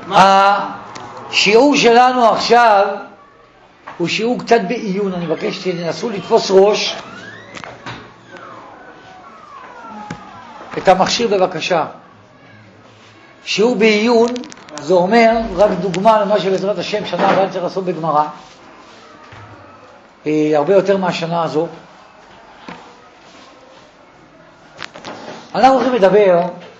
השיעור שלנו עכשיו הוא שיעור קצת בעיון. אני מבקש שתנסו לתפוס ראש. את המכשיר בבקשה. שיעור בעיון זה אומר רק דוגמה למה שבעזרת השם שנה הבאה צריך לעשות בגמרא, הרבה יותר מהשנה הזו. אנחנו הולכים לדבר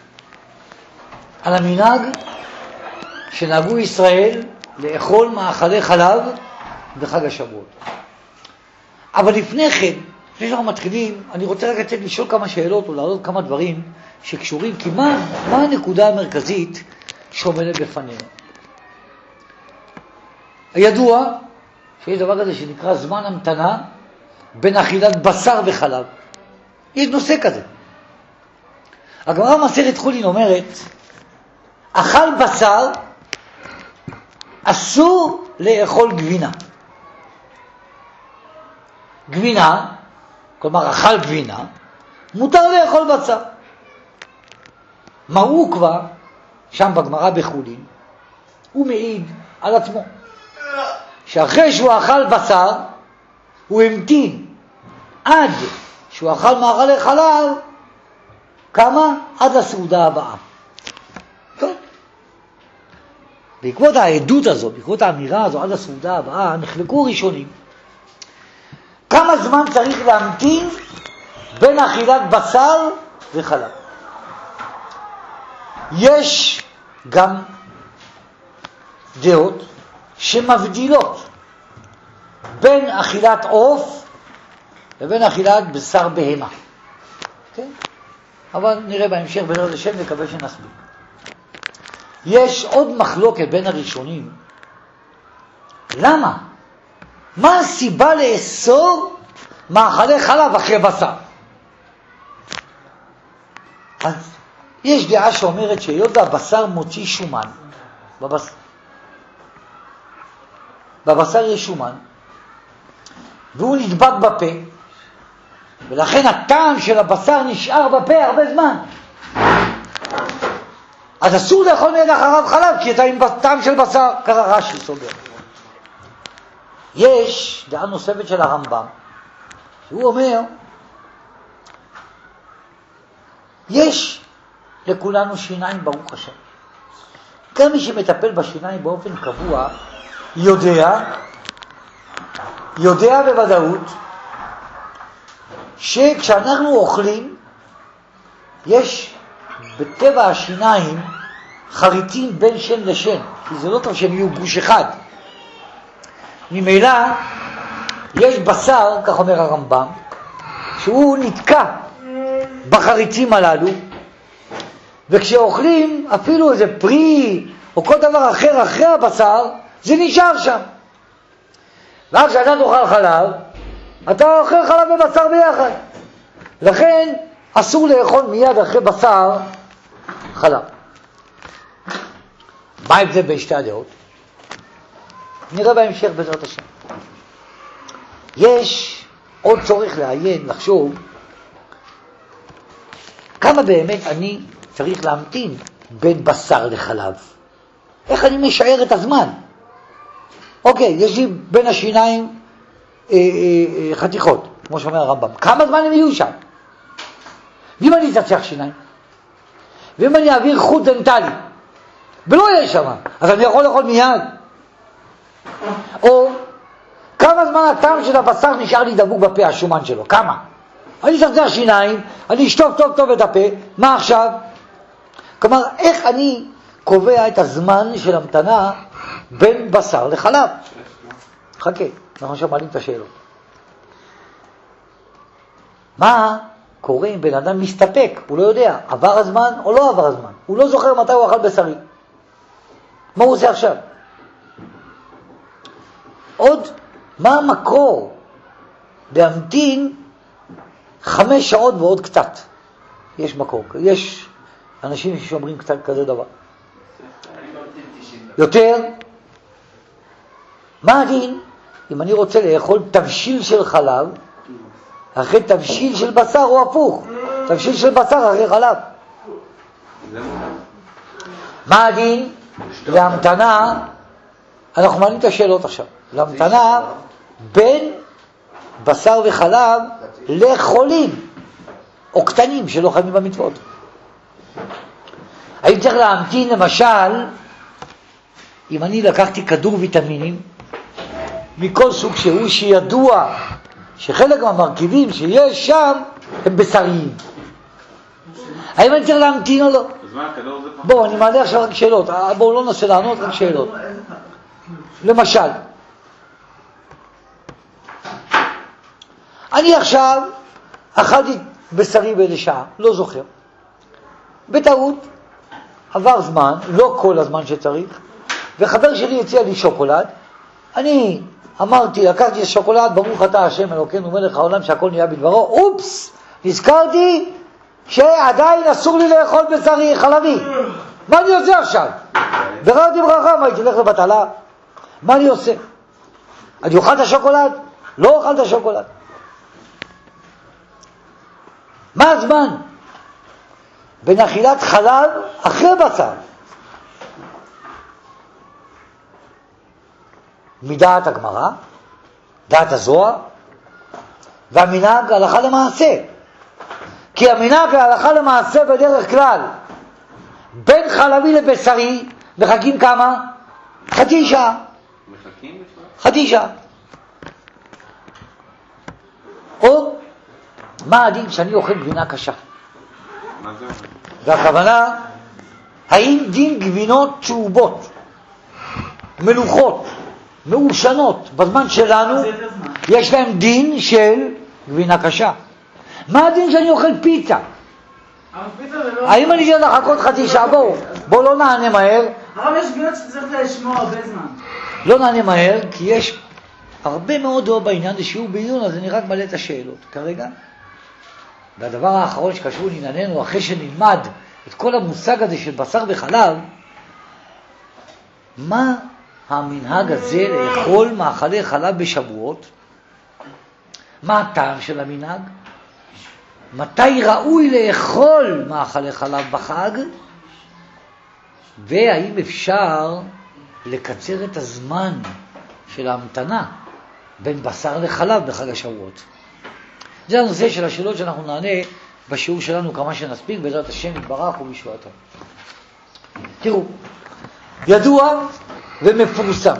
על המנהג שנהגו ישראל לאכול מאכלי חלב בחג השבועות. אבל לפני כן, לפני שאנחנו מתחילים, אני רוצה רק לצאת לשאול כמה שאלות או להעלות כמה דברים שקשורים, כי מה הנקודה המרכזית שעומדת בפנינו? הידוע שיש דבר כזה שנקרא זמן המתנה בין אכילת בשר וחלב. יש נושא כזה. הגמרא במסכת חולין אומרת, אכל בשר אסור לאכול גבינה. גבינה, כלומר אכל גבינה, מותר לאכול בשר. מה הוא כבר, שם בגמרא בחולין, הוא מעיד על עצמו, שאחרי שהוא אכל בשר, הוא המתין עד שהוא אכל מאכלי חלב, כמה? עד הסעודה הבאה. טוב. בעקבות העדות הזו, בעקבות האמירה הזו, עד הסעודה הבאה, נחלקו ראשונים. כמה זמן צריך להמתין בין אכילת בשר וחלב? יש גם דעות שמבדילות בין אכילת עוף לבין אכילת בשר בהמה. כן? אבל נראה בהמשך בעזרת השם, נקווה שנספיק. יש עוד מחלוקת בין הראשונים. למה? מה הסיבה לאסור מאכלי חלב אחרי בשר? אז יש דעה שאומרת שהיות והבשר מוציא שומן, בבשר יש שומן, והוא נדבק בפה, ולכן הטעם של הבשר נשאר בפה הרבה זמן. אז אסור לאכול מיד אחריו חלב, כי אתה עם טעם של בשר, ככה רש"י סובר. יש דעה נוספת של הרמב"ם, שהוא אומר, יש לכולנו שיניים ברוך השם. גם מי שמטפל בשיניים באופן קבוע, יודע בוודאות, שכשאנחנו אוכלים, יש בטבע השיניים חריטים בין שן לשן, כי זה לא טוב שהם יהיו גוש אחד. ממילא יש בשר, כך אומר הרמב"ם, שהוא נתקע בחריצים הללו, וכשאוכלים אפילו איזה פרי או כל דבר אחר אחרי הבשר, זה נשאר שם. רק כשאתה תאכל חלב, אתה אוכל חלב ובשר ביחד. לכן אסור לאכול מיד אחרי בשר חלב. מה ההבדל בין שתי הדעות? נראה בהמשך בעזרת השם. יש עוד צורך לעיין, לחשוב, כמה באמת אני צריך להמתין בין בשר לחלב. איך אני משער את הזמן? אוקיי, יש לי בין השיניים חתיכות, כמו שאומר הרמב"ם. כמה זמן הם יהיו שם? ואם אני אצצח שיניים, ואם אני אעביר חוט דנטלי, ולא יהיה שם, אז אני יכול לאכול מיד. או כמה זמן הטעם של הבשר נשאר לי דבוק בפה, השומן שלו? כמה? אני אצצח שיניים, אני אשטוף טוב טוב את הפה, מה עכשיו? כלומר, איך אני קובע את הזמן של המתנה בין בשר לחלב? חכה, אנחנו עכשיו מעלים את השאלות. מה קורה אם בן אדם מסתפק? הוא לא יודע, עבר הזמן או לא עבר הזמן. הוא לא זוכר מתי הוא אכל בשרי. מה הוא עושה עכשיו? עוד, מה המקור להמתין 5 שעות ועוד קצת? יש מקור, יש אנשים שאומרים קצת כזה דבר. יותר? מה הדין? אם אני רוצה לאכול תבשיל של חלב, אחרי תבשיל של בשר או הפוך, תבשיל של בשר אחרי חלב. מה הדין להמתנה, אנחנו מעלים את השאלות עכשיו, להמתנה בין בשר וחלב לחולים או קטנים שלא חייבים במצוות. האם צריך להמתין למשל, אם אני לקחתי כדור ויטמינים מכל סוג שהוא, שידוע שחלק מהמרכיבים שיש שם הם בשריים, האם אני צריך להמתין או לא? אז מה, הכדור זה פחות? בואו, אני מעלה עכשיו רק שאלות, בואו לא ננסה לענות, רק שאלות. למשל, אני עכשיו אכלתי בשרי באיזה שעה, לא זוכר. בטעות, עבר זמן, לא כל הזמן שצריך, וחבר שלי הציע לי שוקולד. אני אמרתי, לקחתי את השוקולד, ברוך אתה השם אלוקינו מלך העולם שהכל נהיה בדברו, אופס, נזכרתי שעדיין אסור לי לאכול בשרי חלבי. מה אני עושה עכשיו? וראיתי ברכה, מה, הייתי הולך לבטלה? מה אני עושה? אני אוכל את השוקולד? לא אוכל את השוקולד. מה הזמן בין אכילת חלב אחרי בשר? מדעת הגמרא, דעת הזוהר, והמנהג הלכה למעשה. כי המנהג הלכה למעשה בדרך כלל, בין חלבי לבשרי, מחכים כמה? חצי שעה. מחכים בכלל? חצי שעה. או, מה הדין שאני אוכל גבינה קשה? מה זה? והכוונה, האם דין גבינות צהובות, מלוכות, מעושנות, בזמן שלנו, יש להם דין של גבינה קשה. מה הדין שאני אוכל פיצה? האם אני צריך לחכות חצי שעה? בואו לא נענה מהר. אבל יש גבינות שצריך לשמוע הרבה זמן. לא נענה מהר, כי יש הרבה מאוד דעות בעניין, זה שיעור בעיון, אז אני רק מלא את השאלות כרגע. והדבר האחרון שקשור לענייננו, אחרי שנלמד את כל המושג הזה של בשר וחלב, מה המנהג הזה לאכול מאכלי חלב בשבועות? מה הטעם של המנהג? מתי ראוי לאכול מאכלי חלב בחג? והאם אפשר לקצר את הזמן של ההמתנה בין בשר לחלב בחג השבועות? זה הנושא של השאלות שאנחנו נענה בשיעור שלנו כמה שנספיק, בעזרת השם יתברך ובישועתו. תראו, ידוע ומפורסם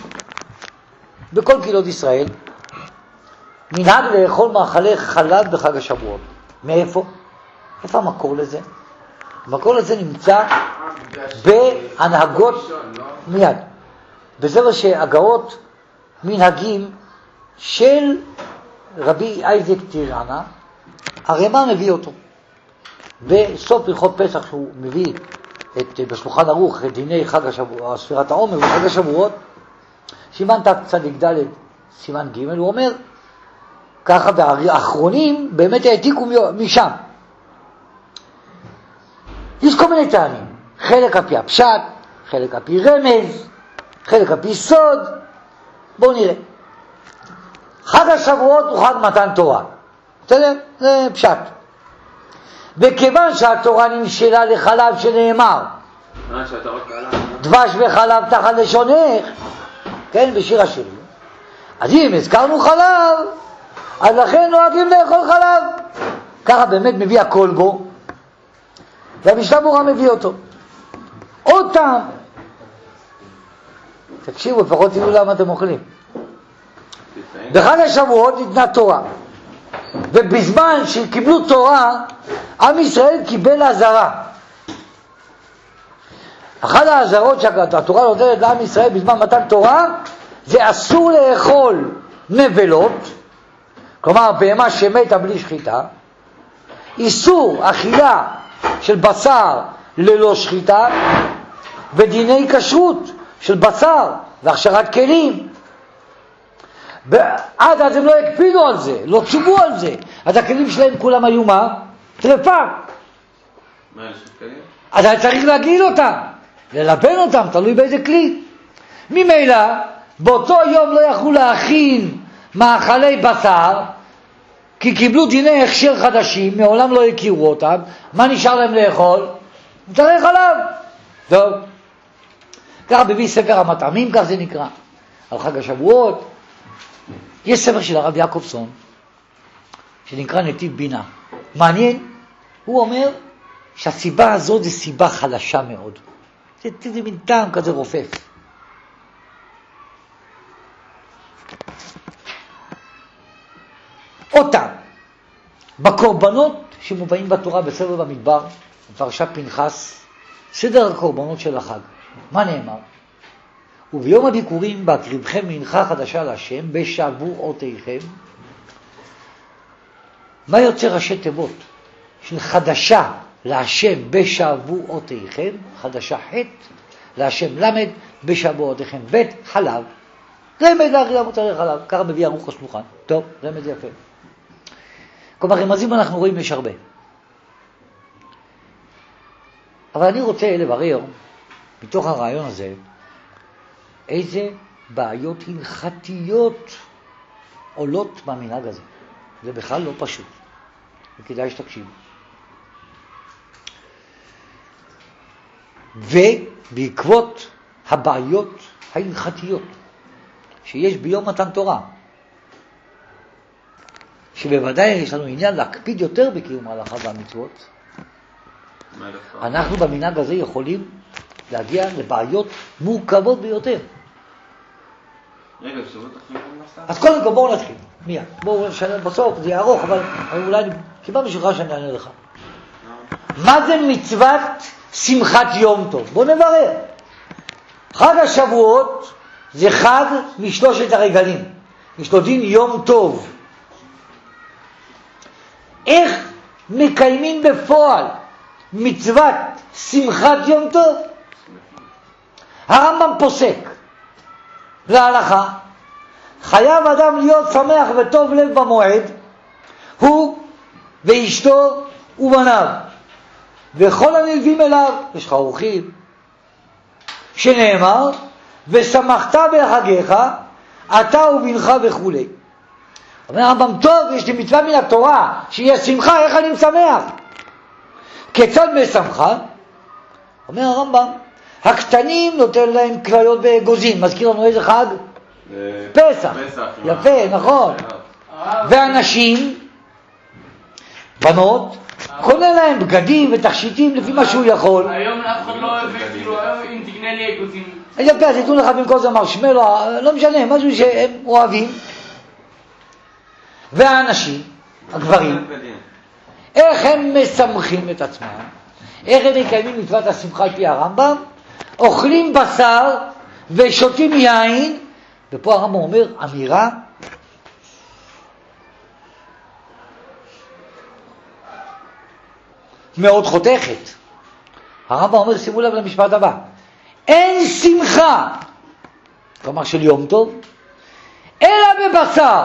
בכל קהילות ישראל מנהג לאכול מאכלי חלב בחג השבועות. מאיפה? איפה המקור לזה? המקור לזה נמצא בהנהגות מיד. בספר שהגאות מנהגים של רבי אייזק טירנה, הרמ"א מביא אותו. בסוף הלכות פסח שהוא מביא בשולחן ערוך את דיני חג השבועות, ספירת העומר וחג השבועות, סימן תצ"ד סימן ג', הוא אומר ככה, והאחרונים באמת העתיקו משם. יש כל מיני טעמים, חלק על פי הפשט, חלק על פי רמז, חלק על פי סוד. בואו נראה. חג השבועות הוא חג מתן תורה, בסדר? זה פשט. וכיוון שהתורה נמשלה לחלב שנאמר דבש וחלב תחת לשונך, כן, בשיר השירים, אז אם הזכרנו חלב, אז לכן נוהגים לאכול חלב. ככה באמת מביא הכל בו, והמשנה ברורה מביא אותו. עוד טעם, תקשיבו, לפחות תראו למה אתם אוכלים. בחג השבועות ניתנה תורה, ובזמן שקיבלו תורה, עם ישראל קיבל עזרה. אחת העזרות שהתורה נותנת לעם ישראל בזמן מתן תורה, זה אסור לאכול נבלות, כלומר בהמה שמתה בלי שחיטה, איסור אכילה של בשר ללא שחיטה, ודיני כשרות של בשר והכשרת כלים. עד אז הם לא הקפידו על זה, לא צובו על זה, אז הכלים שלהם כולם היו מה? טרפה. מה יש כלים? אז היה צריך להגליל אותם, ללבן אותם, תלוי באיזה כלי. ממילא באותו יום לא יכלו להכין מאכלי בשר, כי קיבלו דיני הכשר חדשים, מעולם לא הכירו אותם. מה נשאר להם לאכול? מוצרי חלב. טוב, ככה מביא ספר המטעמים, כך זה נקרא, על חג השבועות. יש ספר של הרב יעקובסון, שנקרא נתיב בינה. מעניין, הוא אומר שהסיבה הזאת זה סיבה חלשה מאוד. זה מין טעם כזה רופף. אותה, בקורבנות שמובאים בתורה בספר במדבר, בפרשת פנחס, סדר הקורבנות של החג. מה נאמר? וביום הביקורים בהקריבכם מנחה חדשה להשם בשבועותיכם. מה יוצא ראשי תיבות של חדשה להשם בשבועותיכם? חדשה ח' להשם למד בשבועותיכם. ב' חלב. רמז לאכילת מוצרי חלב. ככה מביא ערוך השולחן. טוב, רמז יפה. כלומר, רמזים אנחנו רואים יש הרבה. אבל אני רוצה לברר מתוך הרעיון הזה איזה בעיות הלכתיות עולות במנהג הזה. זה בכלל לא פשוט. וכדאי שתקשיבו. ובעקבות הבעיות ההלכתיות שיש ביום מתן תורה, שבוודאי יש לנו עניין להקפיד יותר בקיום ההלכה והמצוות, אנחנו במנהג הזה יכולים להגיע לבעיות מורכבות ביותר. רגע, שבוע תחליט למסע? אז קודם כל בואו נתחיל, מיד. בואו בסוף, זה יהיה ארוך, אבל אולי קיבל בשבילך שאני אענה לך. מה זה מצוות שמחת יום טוב? בואו נברר. חג השבועות זה חג משלושת הרגלים. יש לו דין יום טוב. איך מקיימים בפועל מצוות שמחת יום טוב? הרמב"ם פוסק להלכה, חייב אדם להיות שמח וטוב לב במועד, הוא ואשתו ובניו וכל הנלווים אליו. יש לך אורחים, שנאמר ושמחת בחגיך אתה ובנך וכו'. אומר הרמב"ם, טוב, יש לי מצווה מן התורה שיהיה שמחה, איך אני משמח? כיצד משמחה? אומר הרמב"ם, הקטנים נותן להם כליות ואגוזים. מזכיר לנו איזה חג? פסח. יפה, נכון. ואנשים, בנות, קונה להם בגדים ותכשיטים לפי מה שהוא יכול. היום אף אחד לא אוהב, כאילו, אם תקנה לי אגוזים. יפה, אז יתנו לך במקום זה מרשמלו, לא משנה, משהו שהם אוהבים. והאנשים, הגברים, איך הם משמחים את עצמם? איך הם מקיימים מצוות השמחה על פי הרמב"ם? אוכלים בשר ושותים יין. ופה הרמב"ם אומר אמירה מאוד חותכת. הרמב"ם אומר, שימו לב למשפט הבא, אין שמחה, כלומר של יום טוב, אלא בבשר,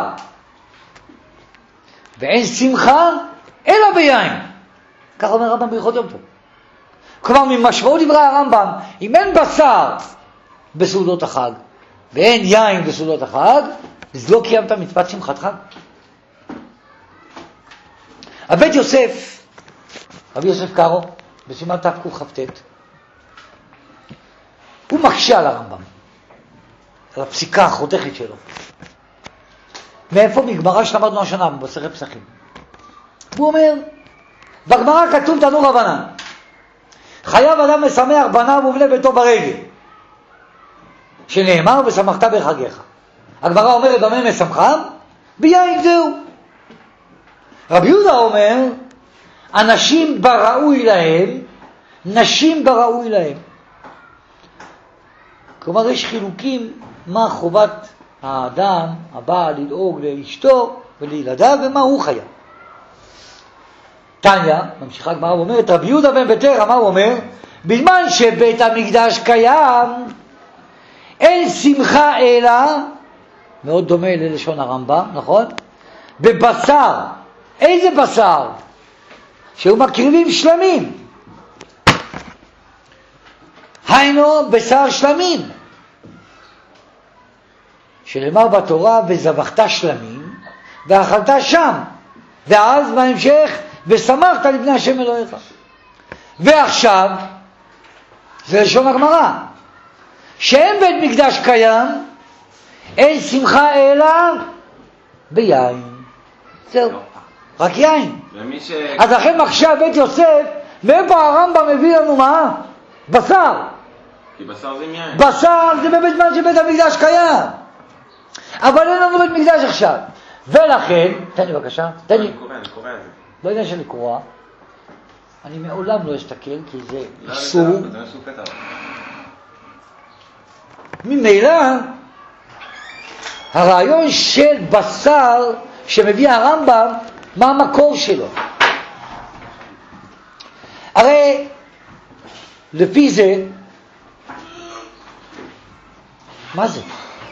ואין שמחה אלא ביין. כך אומר הרמב"ם בהלכות יום טוב. כלומר, ממשמעות דברי הרמב"ם, אם אין בשר בסעודות החג ואין יין בסעודות החג, אז לא קיימת מצוות שמחת חג. הבית יוסף, רבי יוסף קארו, בסימן תקכ"ט, הוא מקשה על הרמב"ם, על הפסיקה החותכת שלו. מאיפה? מגמרא שלמדנו השנה במסכת פסחים. הוא אומר, בגמרא כתוב תנו רבנן, חייב אדם משמח בניו ובני ביתו ברגל, שנאמר ושמחת בחגיך. הגמרא אומרת, במה משמחם? ביין, זהו. רבי יהודה אומר, אנשים בראוי להם, נשים בראוי להם. כלומר, יש חילוקים מה חובת האדם, הבעל, לדאוג לאשתו ולילדיו, ומה הוא חייב. תניא, ממשיכה הגמרא ואומרת, רבי יהודה בן בתרא, מה הוא אומר? בזמן שבית המקדש קיים, אין שמחה אלא, מאוד דומה ללשון הרמב"ם, נכון? בבשר. איזה בשר? שהוא מקריבים שלמים. היינו בשר שלמים. שנאמר בתורה, וזבחת שלמים, ואכלת שם. ואז בהמשך, ושמחת לבני השם אלוהיך. ועכשיו, זה לשון הגמרא, שאין בית מקדש קיים, אין שמחה אלא ביין. זהו, רק יין. אז לכן מקשה בית יוסף, מאיפה הרמב"ם מביא לנו מה? בשר. כי בשר זה עם יין. בשר זה בבית זמן שבית המקדש קיים. אבל אין לנו בית מקדש עכשיו. ולכן, תן לי בבקשה, תן לי. אני קורא את זה. לא יודע שאני קורא. אני מעולם לא אסתכל, כי זה איסור. זה משהו כתב. ממילא, הרעיון של בשר שמביא הרמב"ם, מה המקור שלו? הרי לפי זה, מה זה?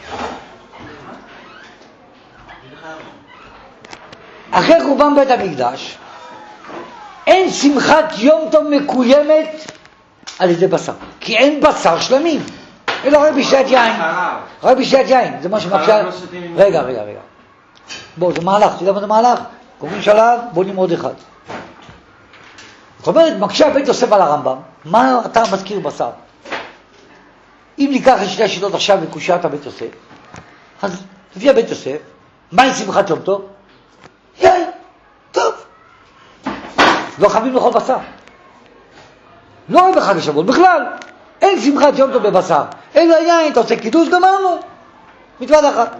אחרי חורבן בית המקדש, אין שמחת יום טוב מקוימת על ידי בשר, כי אין בשר שלמים, אלא רק בשתיית יין. רק בשתיית יין, זה מה שמקשה. רגע. בוא, זה מהלך, אתה יודע מה זה מהלך? קוראים שלב, בונים עוד אחד. זאת אומרת, מקשה בית יוסף על הרמב"ם, מה אתה מזכיר בשר? אם ניקח את שתי השיטות עכשיו לקושיית הבית יוסף, אז לפי הבית יוסף, מהי שמחת יום טוב? יין, טוב. לא חייבים לאכול בשר. לא רק בחג השבועות, בכלל. אין שמחת יום טוב בבשר. אין לו יין, אתה עושה קידוש, גמרנו. מצוות אחת.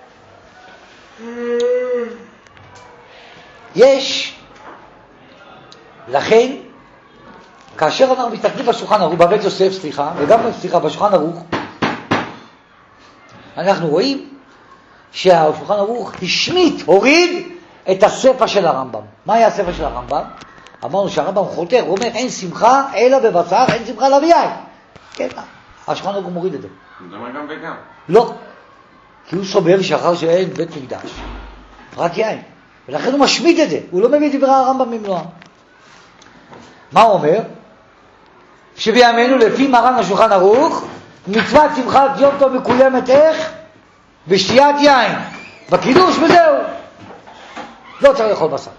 יש, לכן, כאשר אנחנו מסתכלים בשולחן ערוך, בבית יוסף, וגם בשולחן ערוך, אנחנו רואים שהשולחן ערוך השמיט, הוריד את הספר של הרמב"ם. מה היה הספר של הרמב"ם? אמרנו שהרמב"ם חותר, הוא אומר אין שמחה אלא בבשר, אין שמחה אלא ביין. כן, השולחן ערוך מוריד את זה. זה אומר גם וגם. לא, כי הוא סובר שאחר שאין בית מקדש, רק יין. ולכן הוא משמיט את זה, הוא לא מביא דברי הרמב"ם במלואם. מה הוא אומר? שבימינו לפי מרן השולחן ערוך, מצוות שמחת יום טוב מקוימת איך? בשתיית יין, בקידוש וזהו. לא צריך לאכול בשר.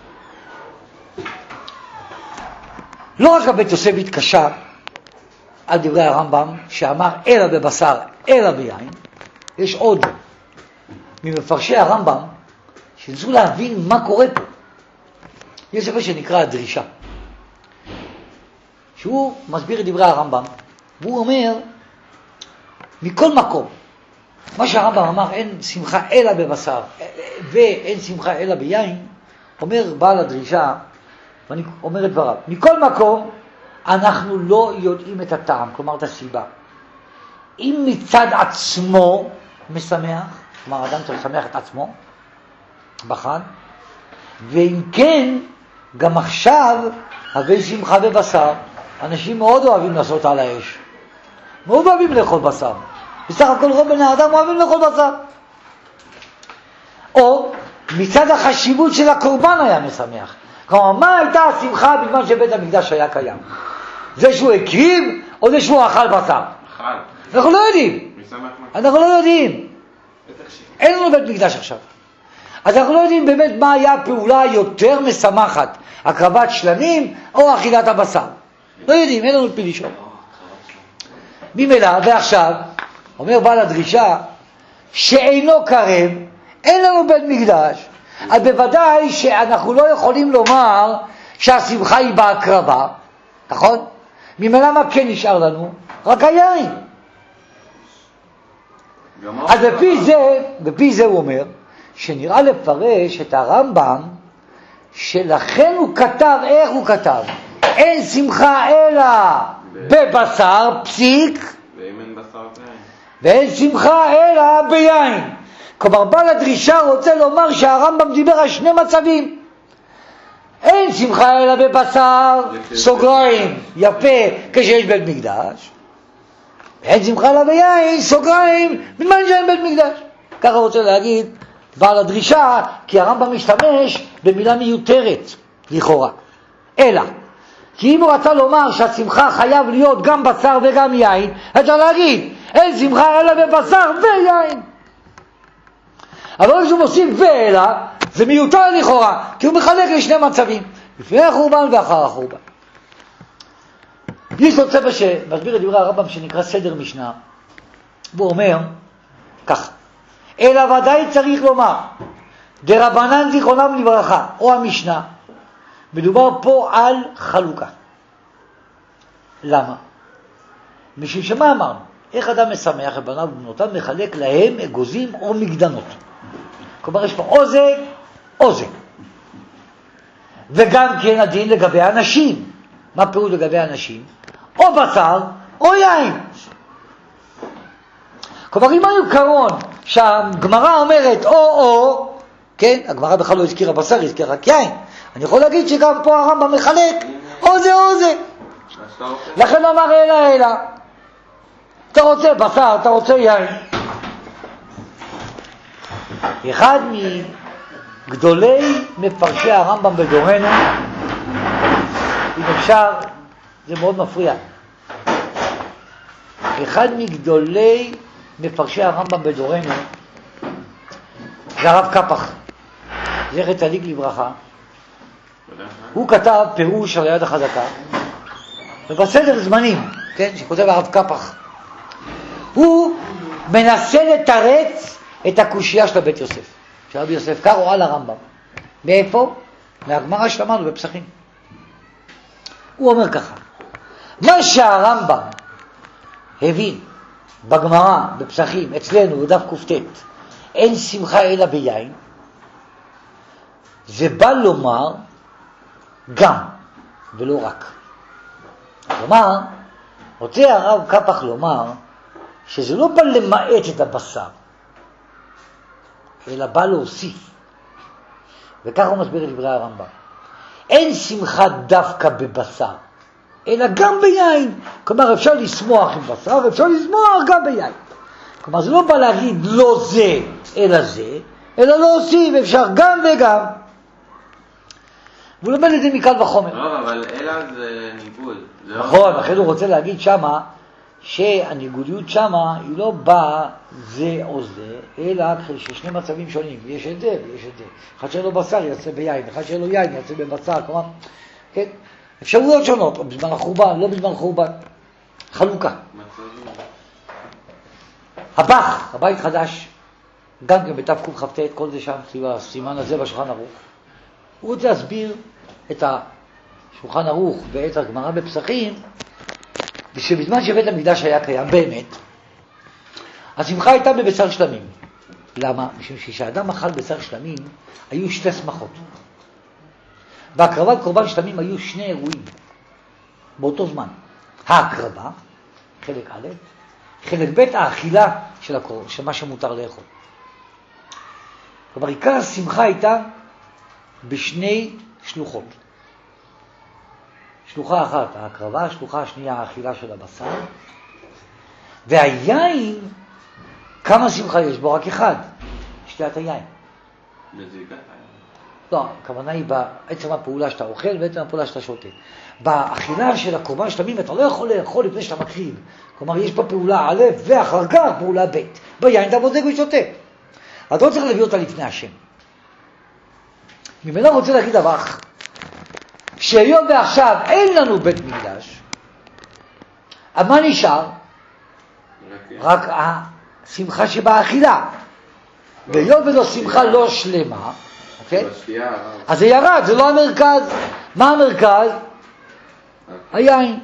לא רק הבית יוסף התקשה על דברי הרמב"ם שאמר אלא בבשר אלא ביין, יש עוד ממפרשי הרמב"ם שניסו להבין מה קורה פה. יש ספר שנקרא הדרישה, שהוא מסביר את דברי הרמב"ם, והוא אומר מכל מקום מה שהרמב"ם אמר אין שמחה אלא בבשר ואין שמחה אלא ביין, אומר בעל הדרישה, ואני אומר את דבריו, מכל מקום אנחנו לא יודעים את הטעם, כלומר את הסיבה. אם מצד עצמו משמח, כלומר אדם צריך לשמח את עצמו בחג, ואם כן גם עכשיו הווי שמחה בבשר. אנשים מאוד אוהבים לעשות על האש, מאוד אוהבים לאכול בשר, בסך הכל רוב בני האדם אוהבים לאכול בשר. או מצד החשיבות של הקורבן היה משמח, כלומר מה הייתה השמחה בזמן שבית המקדש היה קיים? זה שהוא הקריב או זה שהוא אכל בשר? אנחנו לא יודעים. אנחנו לא יודעים, אין לנו בית מקדש עכשיו, אז אנחנו לא יודעים באמת מה היה הפעולה יותר משמחת, הקרבת שלמים או אכילת הבשר. לא יודעים, אין לנו פי לשאול. ממילא, ועכשיו אומר בעל הדרישה שאינו קרב, אין לנו בית מקדש, אז בוודאי שאנחנו לא יכולים לומר שהשמחה היא בהקרבה, נכון? ממילא מה כן נשאר לנו? רק היין. אז בפי זה הוא אומר שנראה לפרש את הרמב"ם שלכן הוא כתב, איך הוא כתב? אין שמחה אלא בבשר, פסיק, ואין שמחה אלא ביין. כלומר בעל הדרישה רוצה לומר שהרמב"ם דיבר על שני מצבים, אין שמחה אלא בבשר, סוגריים, יפה, כשיש בית מקדש, ואין שמחה אלא ביין, סוגריים, בזמן שאין בית מקדש. ככה רוצה להגיד בעל הדרישה, כי הרמב"ם משתמש במילה מיותרת לכאורה, אלא כי אם הוא רצה לומר שהשמחה חייב להיות גם בשר וגם יין, אפשר להגיד אין שמחה אלא בבשר ויין. אבל כשהוא מוסיף ואלא, זה מיותר לכאורה, כי הוא מחלק לשני מצבים, לפני החורבן ואחר החורבן. יש עוד ספר שמסביר את דברי הרמב"ם שנקרא סדר משנה, הוא אומר כך, אלא ודאי צריך לומר, דרבנן זיכרונם לברכה, או המשנה, מדובר פה על חלוקה. למה? משום שמה אמרנו? איך אדם משמח את בניו ובנותיו מחלק להם אגוזים או מקדמות. כלומר יש פה או זה או זה. וגם כן הדין לגבי אנשים. מה פירוש לגבי אנשים? או בשר או יין. כלומר אם היו קרון שהגמרא אומרת או, כן, הגמרא בכלל לא הזכירה בשר, הזכירה רק יין. אני יכול להגיד שגם פה הרמב"ם מחלק או זה או זה. לכן לא אמר אלא. אתה רוצה בשר, אתה רוצה יין. אחד מגדולי מפרשי הרמב"ם בדורנו, אם אפשר, זה מאוד מפריע. אחד מגדולי מפרשי הרמב"ם בדורנו, זה הרב קפח, זכר צדיק לברכה. הוא כתב פירוש על היד החזקה, ובסדר זמנים, כן, שכותב הרב קפח, הוא מנסה לתרץ את הקושייה של בית יוסף, של רבי יוסף קארו על הרמב"ם. מאיפה? מהגמרא שלמדנו בפסחים. הוא אומר ככה, מה שהרמב"ם הבין בגמרא, בפסחים, אצלנו, בדף קופטט, אין שמחה אלא ביין, זה בא לומר גם, ולא רק. כלומר, רוצה הרב קפח לומר, שזה לא בא למעט את הבשר, אלא בא להוסיף. וכך הוא מסביר את דברי הרמב"ם. אין שמחה דווקא בבשר, אלא גם ביין. כלומר, אפשר לשמוח עם בשר, ואפשר לשמוח גם ביין. כלומר, זה לא בא להגיד לא זה, אלא זה, אלא להוסיף, אפשר גם וגם. והוא לומד את זה מקל וחומר. לא, אבל אלא זה ניגוד. נכון, אחרי הוא רוצה להגיד שמה, שהניגודיות שמה היא לא באה זה או זה, אלא ששני מצבים שונים, יש את זה ויש את זה. אחד שאין לו בשר יצא ביין, אחד שאין לו יין יצא בבשר, כלומר, כן? אפשרויות שונות, או בזמן החורבן, לא בזמן חורבן. חלוקה. הבח, הבית חדש, גם כן בתף קכ"ט, כל זה שם, הסימן הזה בשולחן ערוך. הוא רוצה להסביר את השולחן ערוך ואת הגמרא בפסחים, ושבזמן שבית המקדש היה קיים באמת, השמחה הייתה בבשר שלמים. למה? משום שכשאדם אכל בשר שלמים, היו שתי שמחות. בהקרבת קורבן שלמים היו שני אירועים באותו זמן. ההקרבה, חלק א', חלק ב', האכילה של מה שמותר לאכול. כלומר, עיקר השמחה הייתה בשני שלוחות. שלוחה אחת, ההקרבה, שלוחה השנייה, האכילה של הבשר. והיין, כמה שמחה יש בו? רק אחד, שתיית היין. בזיקת היין. לא, הכוונה היא בעצם הפעולה שאתה אוכל ובעצם הפעולה שאתה שותה. באכילה של הקורבן שלמים אתה לא יכול לאכול לפני שאתה מתחיל. כלומר, יש פה פעולה א' ואחר כך פעולה ב'. ביין אתה בודק ושותה. אתה לא צריך להביא אותה לפני השם. ממנו רוצה להגיד דבר, שהיום ועכשיו אין לנו בית מקדש, אז מה נשאר? רק השמחה שבאכילה. והיום וזו שמחה לא שלמה, אוקיי? אז זה ירד, זה לא המרכז. מה המרכז? היין.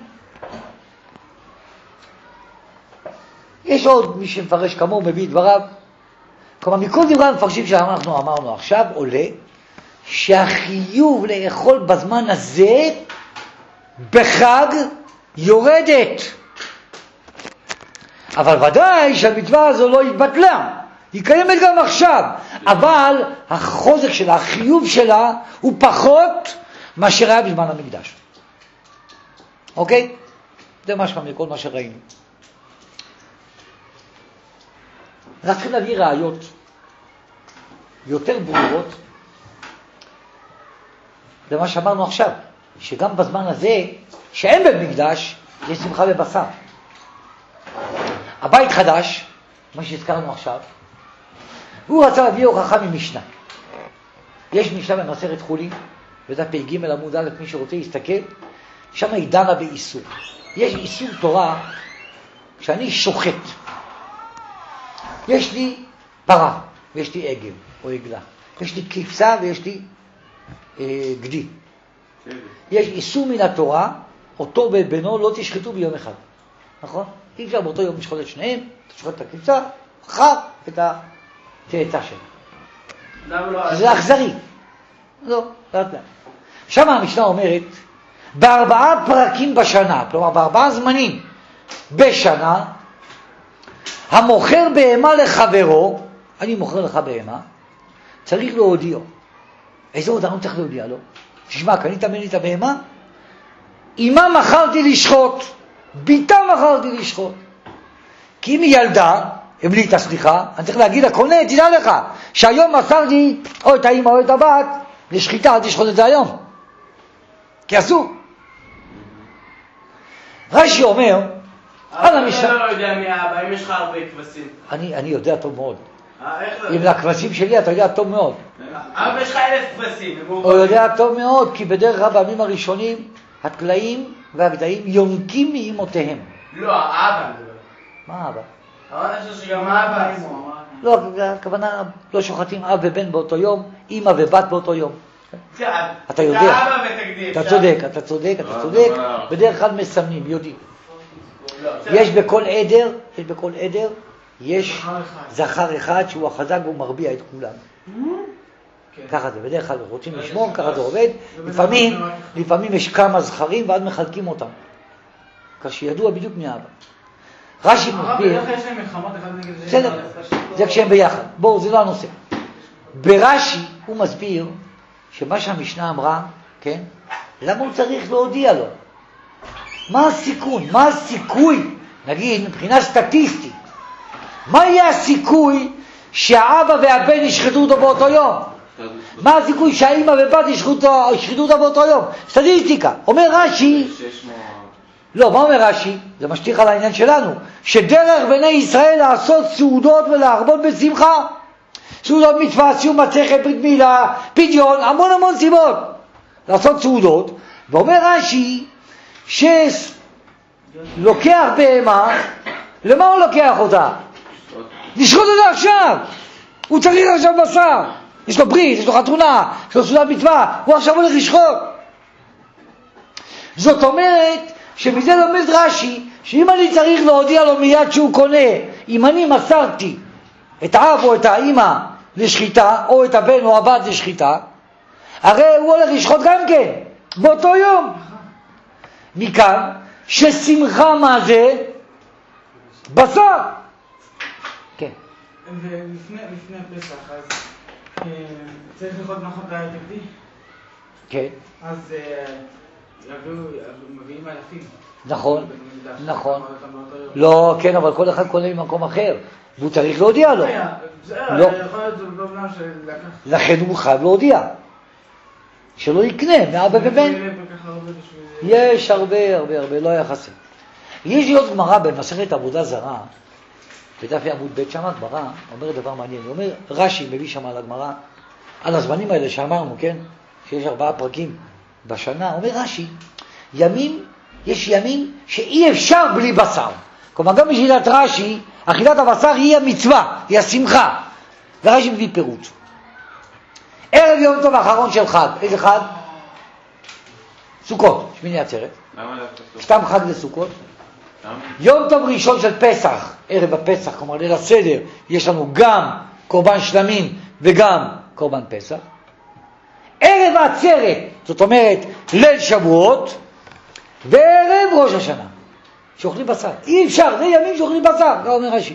יש עוד מי שמפרש כמוהו, מביא דבריו. כלומר, מכל דברי המפרשים שאנחנו אמרנו עכשיו עולה, שהחיוב לאכול בזמן הזה בחג יורדת. אבל ודאי שהמצווה הזו לא התבטלה, היא קיימת גם עכשיו, אבל החוזק שלה, החיוב שלה הוא פחות מאשר היה בזמן המקדש. אוקיי? זה משמע מכל מה שראינו. אנחנו צריכים להביא ראיות יותר ברורות זה מה שאמרנו עכשיו, שגם בזמן הזה, שאין בית מקדש, יש שמחה בבשר. הבית חדש, מה שהזכרנו עכשיו, הוא רצה להביא הוכחה ממשנה. יש משנה במסכת חולין, בדף פ"ג עמוד א', מי שרוצה להסתכל, שם היא דנה באיסור. יש איסור תורה שאני שוחט. יש לי פרה, ויש לי עגל, או עגלה. יש לי כבשה ויש לי גדי. יש איסור מן התורה, אותו ואת בנו לא תשחטו ביום אחד. נכון? אי אפשר באותו יום לשחוט את שניהם, תשחוט את הכבשה, אחר את התאצה שלה. זה אכזרי. לא, לאט לאט. שם המשנה אומרת, בארבעה פרקים בשנה, כלומר בארבעה זמנים בשנה, המוכר בהמה לחברו, אני מוכר לך בהמה, צריך להודיע. איזה הודעה הוא צריך להודיע לו? תשמע, קנית ממני את הבהמה? אמא מכרתי לשחוט, ביתה מכרתי לשחוט. כי אם היא ילדה, המליטה סליחה, אני צריך להגיד לקונה, תדע לך, שהיום מסרתי או את האמא או את הבת לשחיטה, אל תשחוט את זה היום. כי אסור. רש"י אומר, על המשנה... אתה לא יודע מי האבא, אם יש לך הרבה כבשים. אני יודע טוב מאוד. איך לא? אם לכבשים שלי אתה יודע טוב מאוד. אבל יש לך 1,000 כבשים. הוא יודע טוב מאוד, כי בדרך כלל בימים הראשונים, התלאים והגדיים יונקים מאמותיהם. לא, האבא. מה האבא? אני חושב שגם האבא. לא, הכוונה לא שוחטים אב ובן באותו יום, אמא ובת באותו יום. אתה יודע. האבא ותקדים. אתה צודק. בדרך כלל מסמנים, יודעים. יש בכל עדר, יש זכר אחד שהוא החזק והוא מרביע את כולם. ככה זה, בדרך כלל רוצים לשמור, ככה זה עובד. לפעמים יש כמה זכרים ואז מחלקים אותם. כשידוע בדיוק מי האבא. רש"י מסביר, בסדר, זה כשהם ביחד. בואו, זה לא הנושא. ברש"י הוא מסביר שמה שהמשנה אמרה, כן? למה הוא צריך להודיע לו? מה הסיכון? מה הסיכוי? נגיד, מבחינה סטטיסטית, מה יהיה הסיכוי שהאבא והבן ישחטו אותו באותו יום? מה הסיכוי שהאמא ובת ישחטו אותו באותו יום? סטטיסטיקה. אומר רש"י, לא, מה אומר רש"י? זה משליך על העניין שלנו, שדרך בני ישראל לעשות סעודות ולהרבות בשמחה. סעודות מצווה, סיום מסכת, ברית מילה, פדיון, המון סיבות לעשות סעודות. ואומר רש"י שלוקח בהמה, למה הוא לוקח אותה? לשחוט אותה עכשיו. הוא צריך עכשיו בשר, יש לו ברית, יש לו חתונה, יש לו סעודת מצווה, הוא עכשיו הולך לשחוט. זאת אומרת שמזה לומד רש"י שאם אני צריך להודיע לו מיד שהוא קונה, אם אני מסרתי את האב או את האמא לשחיטה, או את הבן או הבת לשחיטה, הרי הוא הולך לשחוט גם כן באותו יום. מכאן ששמחה מה זה? בשר. כן. ולפני הפסח, אז צריך לראות נכון את התקדי? כן. אז מביאים אלפים. נכון. לא, כן, אבל כל אחד קונה ממקום אחר, והוא צריך להודיע לו. לא. לכן הוא חייב להודיע. שלא יקנה מאבא ובן. יש הרבה, לא יחסי. יש לי עוד גמרא במסכת עבודה זרה, בדף עמוד ב' שם הגמרא, אומר דבר מעניין. הוא אומר, רש"י מביא שם על הגמרא, על הזמנים האלה שאמרנו, כן? שיש 4 פרקים בשנה. אומר רש"י, יש ימים שאי אפשר בלי בשר. כלומר, גם בשבילת רש"י, אכילת הבשר היא המצווה, היא השמחה. ורש"י מביא פירוט. ערב יום טוב האחרון של חג. איזה חג? סוכות, שמיני עצרת. סתם חג לסוכות. יום טוב ראשון של פסח, ערב הפסח, כלומר ליל הסדר, יש לנו גם קורבן שלמים וגם קורבן פסח. ערב העצרת, זאת אומרת ליל שבועות, וערב ראש השנה, שאוכלים בשר. אי אפשר, זה ימים שאוכלים בשר, כך אומר רש"י.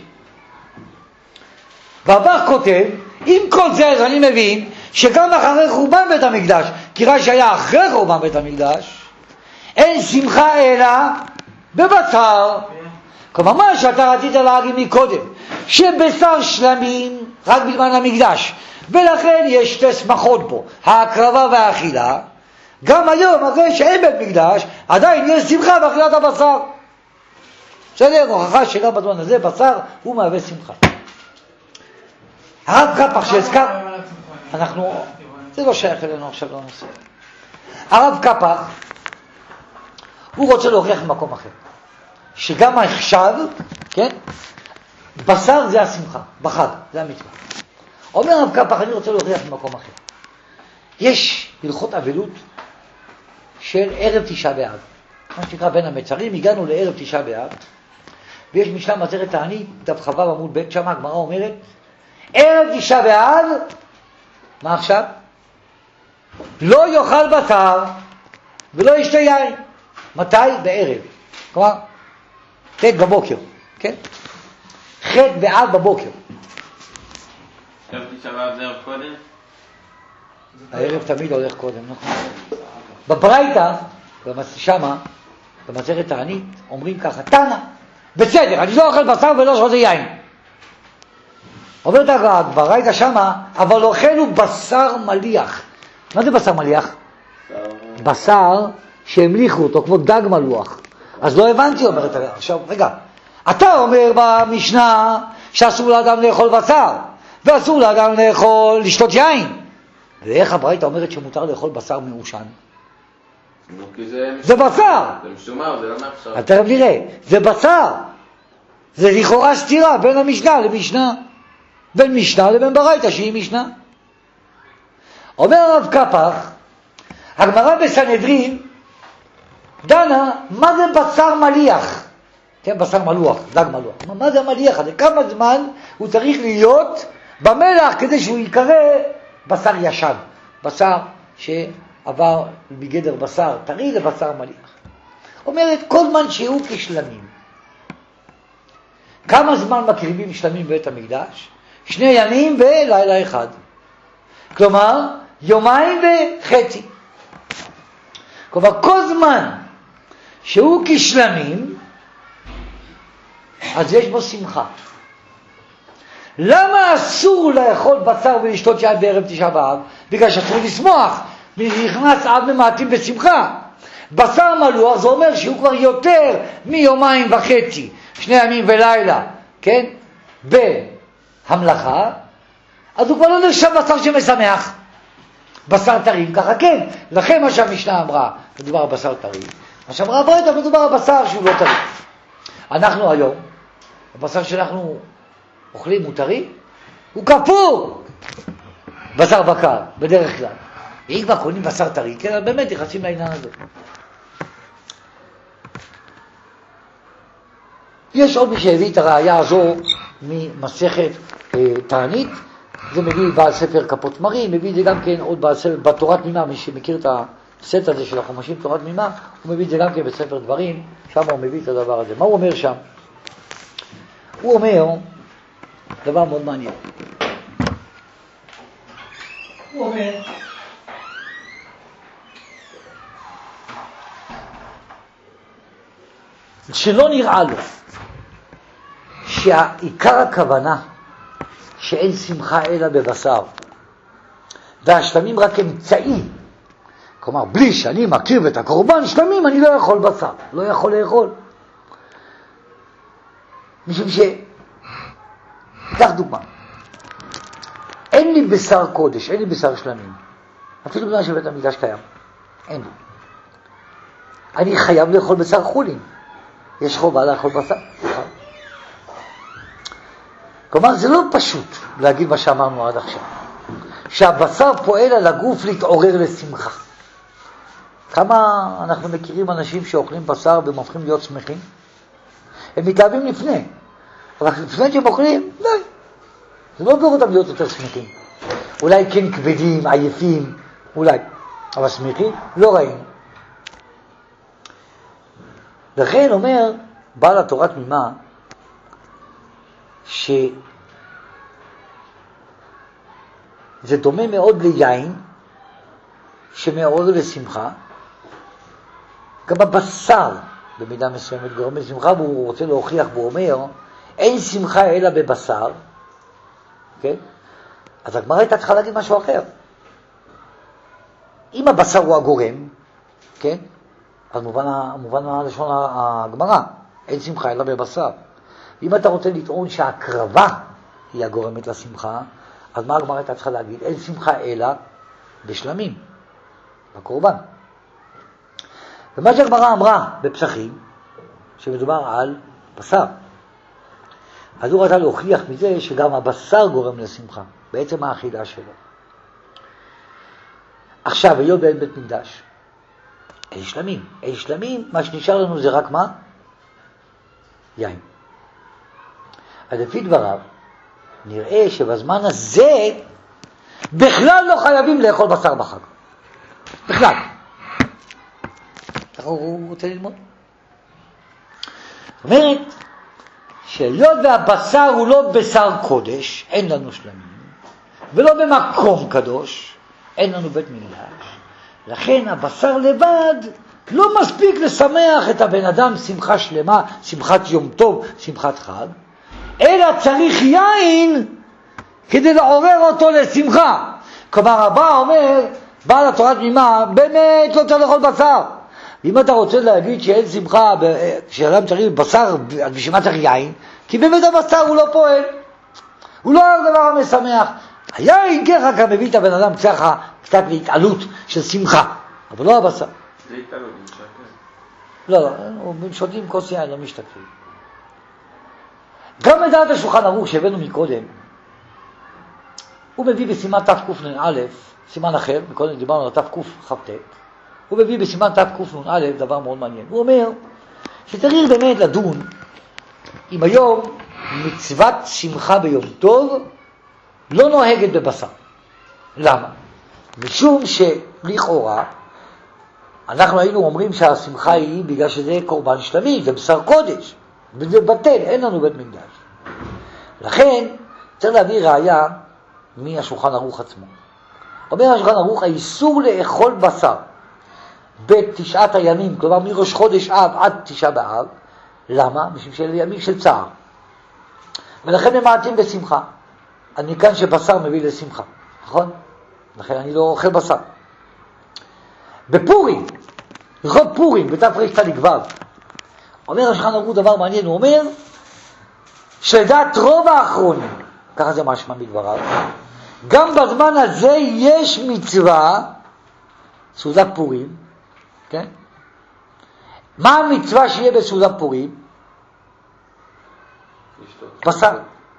והבא כותב, עם כל זה אז אני מבין שגם אחרי חורבן בית המקדש, כי רש"י היה אחרי חורבן בית המקדש, אין שמחה אלא בבשר. כלומר, מה שאתה רצית להגיד מקודם, שבשר שלמים רק בזמן המקדש, ולכן יש 2 שמחות בו, ההקרבה והאכילה. גם היום, אחרי שאין בית מקדש, עדיין יש שמחה באכילת הבשר. בסדר, הוכחה שגם בזמן הזה בשר הוא מהווה שמחה. הרב קפח שהזכר, זה לא שייך אלינו עכשיו לנושא. הרב קפח, הוא רוצה להוכיח במקום אחר, שגם עכשיו, כן, בשר זה השמחה, בחג, זה המצווה. אומר הרב קפח, אני רוצה להוכיח במקום אחר. יש הלכות אבלות של ערב תשעה באב. מה שנקרא בין המצרים, הגענו לערב תשעה באב, ויש משנה מסכת תענית, דף חו' עמוד ב', שם הגמרא אומרת, ערב תשעה באב, מה עכשיו? לא יאכל בשר ולא ישתה יין. מתי? בערב. כלומר, ח' בבוקר, כן? ח' באב בבוקר. ערב תשעה באב זה ערב קודם? הערב תמיד הולך קודם, נכון? בברייתא, שמה, במסכת תענית, אומרים ככה, תנא, בסדר, אני לא אוכל בשר ולא שותה יין. אומרת הברייתא שמה, אבל אוכלו בשר מליח. מה זה בשר מליח? בשר שהמליכו אותו, כמו דג מלוח. אז לא הבנתי, אומרת, עכשיו, רגע, אתה אומר במשנה שאסור לאדם לאכול בשר, ואסור לאדם לשתות יין. ואיך הברייתא אומרת שמותר לאכול בשר מעושן? זה בשר. זה משומר, זה לא מאפשר. אתה תכף נראה, זה בשר. זה לכאורה סתירה בין המשנה למשנה. בין משנה לבין ברייתא שהיא משנה. אומר הרב קפח, הגמרא בסנהדרין דנה, מה זה בשר מליח? כן, בשר מלוח, דג מלוח. מה זה המליח הזה? כמה זמן הוא צריך להיות במלח כדי שהוא יקרא בשר ישן, בשר שעבר בגדר בשר טרי לבשר מליח. אומרת, כל זמן שהוא כשלמים. כמה זמן מקריבים שלמים בבית המקדש? 2 ימים ולילה אחד. כלומר, 2.5 ימים. כלומר, כל זמן שהוא כשלמים, אז יש בו שמחה. למה אסור לאכול בשר ולשתות יין בערב תשעה באב? בגלל שאסור לשמוח, נכנס אב ממעטים בשמחה. בשר מלוח זה אומר שהוא כבר יותר מ2.5 ימים, 2 ימים ולילה, כן? בהמלאכה, אז הוא כבר לא נחשב בשר שמשמח. בשר טרי, ככה כן. לכן מה שהמשנה אמרה, מדובר על בשר טרי. מה שאמרה הברייתא, מדובר על בשר שהוא לא טרי. אנחנו היום, הבשר שאנחנו אוכלים הוא טרי, הוא כפור. בשר בקר, בדרך כלל. אם כבר קונים בשר טרי, כן, אז באמת נכנסים לעניין הזה. יש עוד מי שהביא את הראייה הזו ממסכת תענית, זה מביא בעל ספר כפות מרים, מביא את זה גם כן עוד בעל ספר, בתורת מימה, מי שמכיר את הסט הזה של החומשים תורת מימה, הוא מביא את זה גם כן בספר דברים, שם הוא מביא את הדבר הזה. מה הוא אומר שם? הוא אומר דבר מאוד מעניין. הוא אומר, שלא נראה לו שהעיקר הכוונה שאין שמחה אלא בבשר והשלמים רק אמצעי, כלומר בלי שאני מכיר את הקורבן שלמים אני לא יכול בשר, לא יכול לאכול, משום קח דוגמה, אין לי בשר קודש, אין לי בשר שלמים, אפילו במה שבית המקדש קיים, אין לי. אני חייב לאכול בשר חולין, יש חובה לאכול בשר. כלומר, זה לא פשוט להגיד מה שאמרנו עד עכשיו. שהבשר פועל על הגוף להתעורר לשמחה. כמה אנחנו מכירים אנשים שאוכלים בשר והם הופכים להיות שמחים? הם מתאהבים לפני. אבל לפני שהם אוכלים, לא. זה לא גורם אותם להיות יותר שמחים. אולי כן כבדים, עייפים, אולי. אבל שמחים? לא ראינו. לכן אומר בעל התורת מימה, שזה דומה מאוד ליין שמעורר לשמחה. גם הבשר במידה מסוימת גורם לשמחה, והוא רוצה להוכיח, והוא אומר אין שמחה אלא בבשר, כן? אז הגמרא הייתה צריכה להגיד משהו אחר. אם הבשר הוא הגורם, כן? אז מובן הלשון הגמרא, אין שמחה אלא בבשר. אם אתה רוצה לטעון שההקרבה היא הגורמת לשמחה, אז מה הגמרא הייתה צריכה להגיד? אין שמחה אלא בשלמים, בקורבן. ומה שהגמרא אמרה בפסחים, שמדובר על בשר. אז הוא רצה להוכיח מזה שגם הבשר גורם לשמחה, בעצם האכילה שלו. עכשיו, היות ואין בית מקדש, אין שלמים. אין שלמים, מה שנשאר לנו זה רק מה? יין. אז לפי דבריו, נראה שבזמן הזה בכלל לא חייבים לאכול בשר בחג. בכלל. ככה הוא רוצה ללמוד. זאת אומרת, שהיות והבשר הוא לא בשר קודש, אין לנו שלמים, ולא במקום קדוש, אין לנו בית מקדש. לכן הבשר לבד לא מספיק לשמח את הבן אדם שמחה שלמה, שמחת יום טוב, שמחת חג, אלא צריך יין כדי לעורר אותו לשמחה. כלומר, הבא אומר, בעל התורה תמימה, באמת לא צריך לאכול בשר. אם אתה רוצה להגיד שאין שמחה, כשאדם צריך בשר, בשביל מה צריך יין? כי באמת הבשר הוא לא פועל. הוא לא הדבר המשמח. היין ככה מביא את הבן אדם קצת להתעלות של שמחה, אבל לא הבשר. זה התעלות, משתקר. לא, שותים כוס יין, לא משתקרים. גם מדעת השולחן ערוך שהבאנו מקודם, הוא מביא בסימן תקנ"א, סימן אחר, מקודם דיברנו על תקכ"ט, הוא מביא בסימן תקנ"א דבר מאוד מעניין. הוא אומר שצריך באמת לדון אם היום מצוות שמחה ביום טוב לא נוהגת בבשר. למה? משום שלכאורה אנחנו היינו אומרים שהשמחה היא בגלל שזה קורבן שלמים, זה בשר קודש, וזה בטל, אין לנו בית מקדש. לכן צריך להביא ראיה מהשולחן ערוך עצמו. אומר השולחן ערוך, האיסור לאכול בשר בתשעת הימים, כלומר מראש חודש אב עד תשעה באב, למה? משום שאלה ימים של צער. ולכן הם מעטים בשמחה. אני כאן שבשר מביא לשמחה, נכון? לכן אני לא אוכל בשר. בפורים, רוב פורים, בתרצ"ו, אומר השולחן ערוך דבר מעניין, הוא אומר שלדעת רוב האחרונים, ככה זה משמע מדבריו, גם בזמן הזה יש מצווה, סעודת פורים, כן? מה המצווה שיהיה בסעודת פורים? בשר.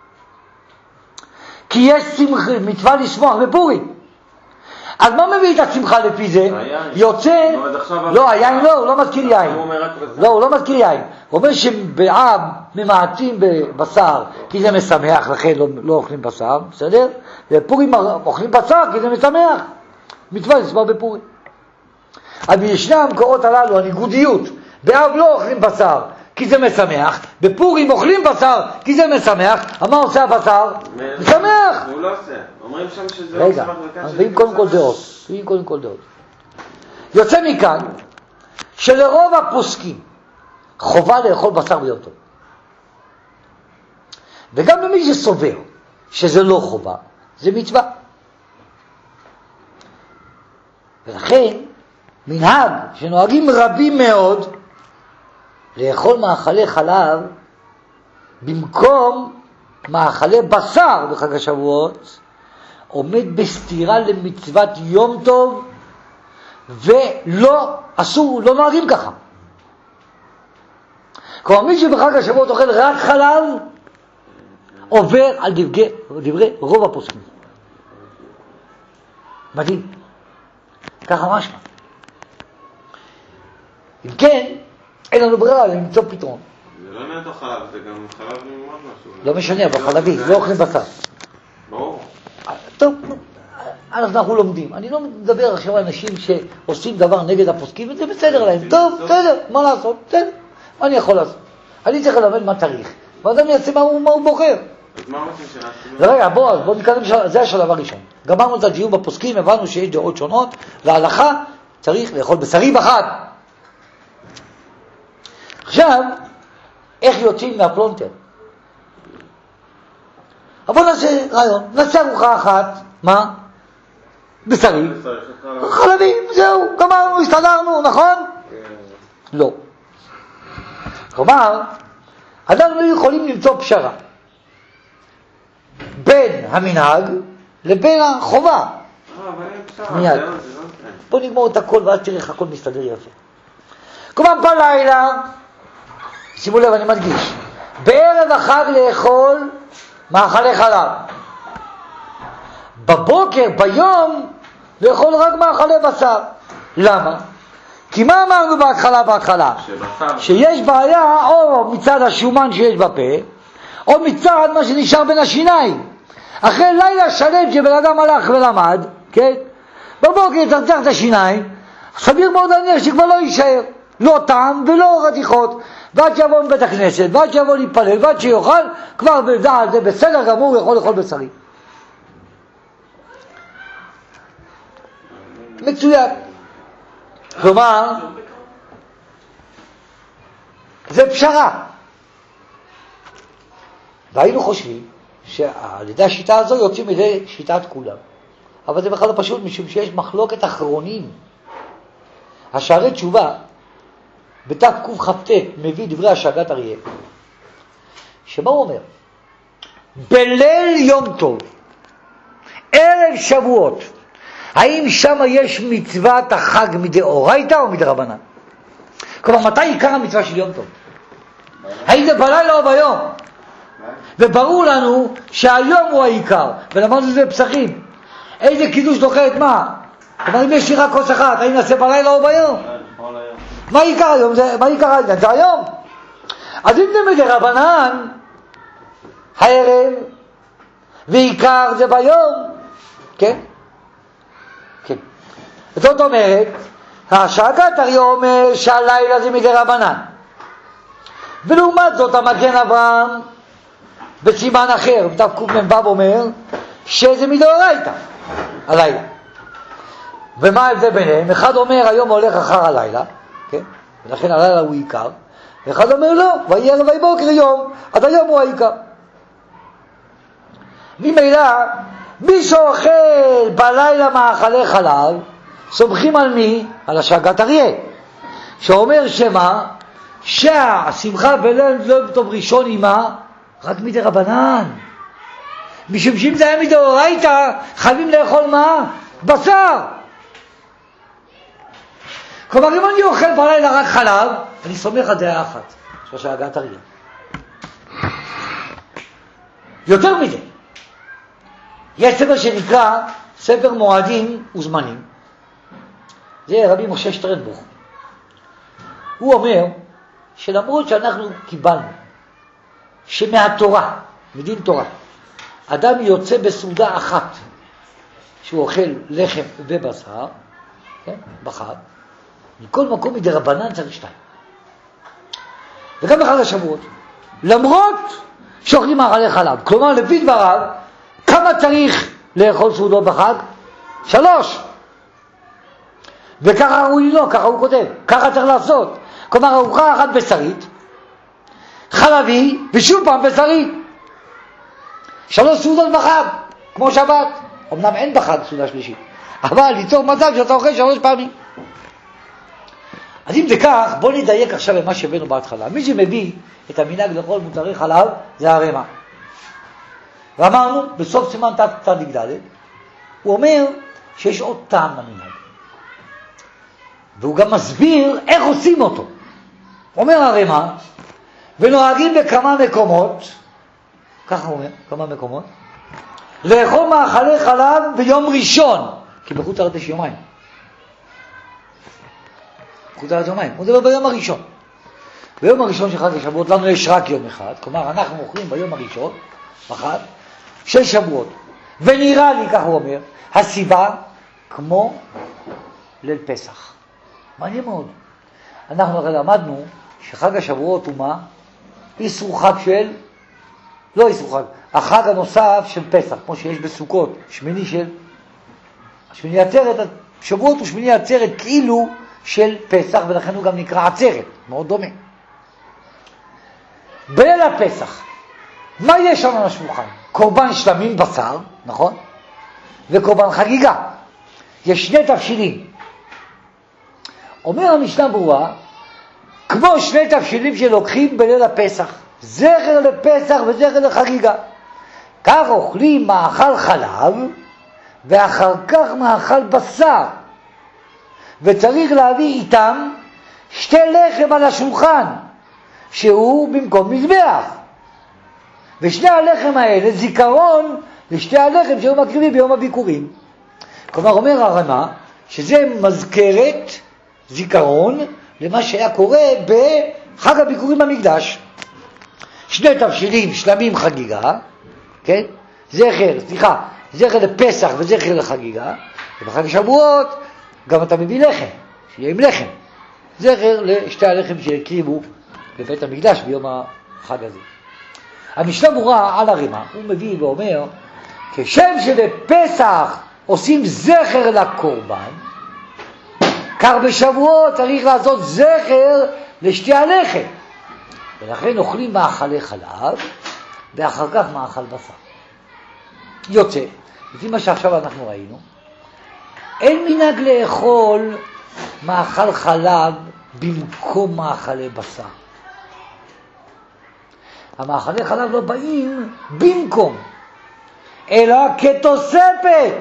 כי יש מצווה לשמוח בפורים. אז מה מביא את השמחה לפי זה? יוצא... לא, היין לא, הוא לא מזכיר יין. לא, הוא לא מזכיר יין. הוא אומר שבאב ממעטים בבשר כי זה משמח, לכן לא אוכלים בשר, בסדר? בפורים אוכלים בשר כי זה משמח. מצווה לשמוח בפורים. אבל ישנם המקורות הללו, הניגודיות. באב לא אוכלים בשר כי זה משמח, בפורים אוכלים בשר כי זה משמח. מה עושה הבשר? משמח. הוא לא עושה. אומרים שם שזה לא משמח. רגע, ואם קודם כל דעות. יוצא מכאן שלרוב הפוסקים חובה לאכול בשר ביום טוב. וגם למי שסובר שזה לא חובה, זה מצווה. ולכן מנהג שנוהגים רבים מאוד לאכול מאכלי חלב במקום מאכלי בשר בחג השבועות עומד בסתירה למצוות יום טוב, ולא אסור, לא נוהגים ככה. כלומר מי שבחג השבועות אוכל רק חלב עובר על דברי רוב הפוסקים. מדהים. ככה משמע. אם כן, אין לנו ברירה למצוא פתרון. זה לא נהדר חלב, זה גם חלב ממש משהו. לא משנה, אבל חלבי, לא אוכלים בשר. ברור. טוב, אנחנו לומדים. אני לא מדבר עכשיו על אנשים שעושים דבר נגד הפוסקים, וזה בסדר להם. טוב, בסדר, מה לעשות? בסדר, מה אני יכול לעשות? אני צריך ללמד מה צריך. ואדם יעשה מה הוא בוחר. אז מה רוצים שנעשים? רגע, בוא נתקדם, זה השלב הראשון. גמרנו את הדיון בפוסקים, הבנו שיש דעות שונות, להלכה צריך לאכול בשרי בחג. עכשיו, איך יוצאים מהפלונטר? אבל בוא נעשה רעיון, נעשה ארוחה אחת, מה? בשרי, חלבים, זהו, גמרנו, הסתדרנו, נכון? לא. כלומר, אנחנו לא יכולים למצוא פשרה בין המנהג לבין החובה. מיד. בוא נגמור את הכל ואז תראה איך הכל מסתדר יפה. כלומר, בלילה, שימו לב, אני מדגיש, בערב החג לאכול מאכלי חלב. בבוקר, ביום, לאכול רק מאכלי בשר. למה? כי מה אמרנו בהתחלה? שיש בעיה או מצד השומן שיש בפה, או מצד מה שנשאר בין השיניים. אחרי לילה שלם שבן אדם הלך ולמד, כן? בבוקר יצרצח את השיניים, סביר מאוד להניח שכבר לא יישאר. לא טעם ולא רתיחות. ועד שיבוא מבית הכנסת, ועד שיבוא להתפלל, ועד שיוכל, כבר בדעת זה בסדר גמור, יכול לאכול בשרי. מצוין. כלומר, זה פשרה. והיינו חושבים שעל ידי השיטה הזו יוצאים מידי שיטת כולם. אבל זה בכלל לא פשוט, משום שיש מחלוקת אחרונים. השערי תשובה, בתת קכ"ט, מביא דברי השגת אריה. שמה הוא אומר? בליל יום טוב, ערב שבועות, האם שם יש מצוות החג מדאורייתא או מדרבנן? כלומר, מתי עיקר המצווה של יום טוב? האם זה בלילה או ביום? וברור לנו שהיום הוא העיקר, ולמדנו את זה בפסחים. איזה קידוש דוחה את מה? כלומר, אם יש לי רק כוס אחת, האם נעשה בלילה או ביום? מה עיקר היום? מה עיקר העניין? זה היום. אז אם זה מדרבנן, הערב, ועיקר זה ביום, כן? כן. זאת אומרת, השגת אריה אומר שהלילה זה מדרבנן. ולעומת זאת המגן אברהם בסימן אחר, בתף קמ"ו אומר שזה מדאורייתא, הלילה. ומה ההבדל ביניהם? אחד אומר היום הולך אחר הלילה, כן? ולכן הלילה הוא עיקר. ואחד אומר לא, ויהי ערב ויהי בוקר יום, עד היום הוא העיקר. ממילא, מי שאוכל בלילה מאכלי חלב, סומכים על מי? על השגת אריה. שאומר שמה? שהשמחה בליל יום טוב ראשון עימה רק מדרבנן. משום שאם זה היה מדאורייתא, חייבים לאכול מה? בשר. כלומר, אם אני אוכל בלילה רק חלב, אני סומך על דעה אחת, של השגת אריה. יותר מזה, יש ספר שנקרא ספר מועדים וזמנים. זה רבי משה שטרנבוך. הוא אומר שלמרות שאנחנו קיבלנו שמהתורה, מדין תורה, אדם יוצא בסעודה אחת שהוא אוכל לחם ובשר, כן? בחג, מכל מקום מדרבנן צריך 2. וגם בחג השבועות, למרות שאוכלים מאכלי חלב. כלומר, לפי דבריו, כמה צריך לאכול סעודות בחג? 3. וככה הוא לא, ככה הוא כותב, ככה צריך לעשות. כלומר, ארוחה אחת בשרית, חלבי, ושוב פעם בשרית. 3 סעודות בחג, כמו שבת. אמנם אין בחג סעודה שלישית, אבל ליצור מצב שאתה אוכל 3 פעמים. אז אם זה כך, בוא נדייק עכשיו במה שהבאנו בהתחלה. מי שמביא את המנהג לאכול מוצרי חלב זה הרמ"א. ואמרנו, בסוף סימן תצ"ד, הוא אומר שיש עוד טעם למנהג. והוא גם מסביר איך עושים אותו. אומר הרמ"א, ונוהגים בכמה מקומות, ככה הוא אומר, כמה מקומות, לאכול מאכלי חלב ביום ראשון, כי בחוץ לארץ יש יומיים. בחוץ לארץ יומיים, הוא מדבר ביום הראשון. ביום הראשון של חג השבועות לנו יש רק יום אחד, כלומר אנחנו אוכלים ביום הראשון, בחג, 6 שבועות. ונראה לי, כך הוא אומר, הסיבה כמו ליל פסח. מעניין מאוד. אנחנו הרי למדנו שחג השבועות הוא מה? איסור חג של, לא איסור חג, החג הנוסף של פסח, כמו שיש בסוכות, שמיני של, שמיני עצרת, שבועות הוא שמיני עצרת כאילו של פסח, ולכן הוא גם נקרא עצרת, מאוד דומה. בליל הפסח, מה יש שם על השולחן? קורבן שלמים בשר, נכון? וקורבן חגיגה. יש 2 תבשילים. אומר המשנה ברורה, כמו 2 תבשילים שלוקחים בליל הפסח, זכר לפסח וזכר לחגיגה. כך אוכלים מאכל חלב, ואחר כך מאכל בשר. וצריך להביא איתם 2 לחם על השולחן, שהוא במקום מזבח. ושני הלחם האלה זיכרון לשתי הלחם שהיו מקריבים ביום הביקורים. כלומר אומר הרמ"א שזה מזכרת זיכרון למה שהיה קורה בחג הביקורים במקדש. שני תבשילים שלמים חגיגה, כן? זכר לפסח וזכר לחגיגה, ובחג השבועות גם אתה מביא לחם, שיהיה עם לחם. זכר לשתי הלחם שהקריבו בבית המקדש ביום החג הזה. המשנה ברורה על הרמ"א, הוא מביא ואומר, כשם שבפסח עושים זכר לקורבן, כך בשבועות צריך לעשות זכר לשתי הלחם. ולכן אוכלים מאכלי חלב, ואחר כך מאכל בשר. יוצא, לפי מה שעכשיו אנחנו ראינו, אין מנהג לאכול מאכל חלב במקום מאכלי בשר. המאכלי חלב לא באים במקום, אלא כתוספת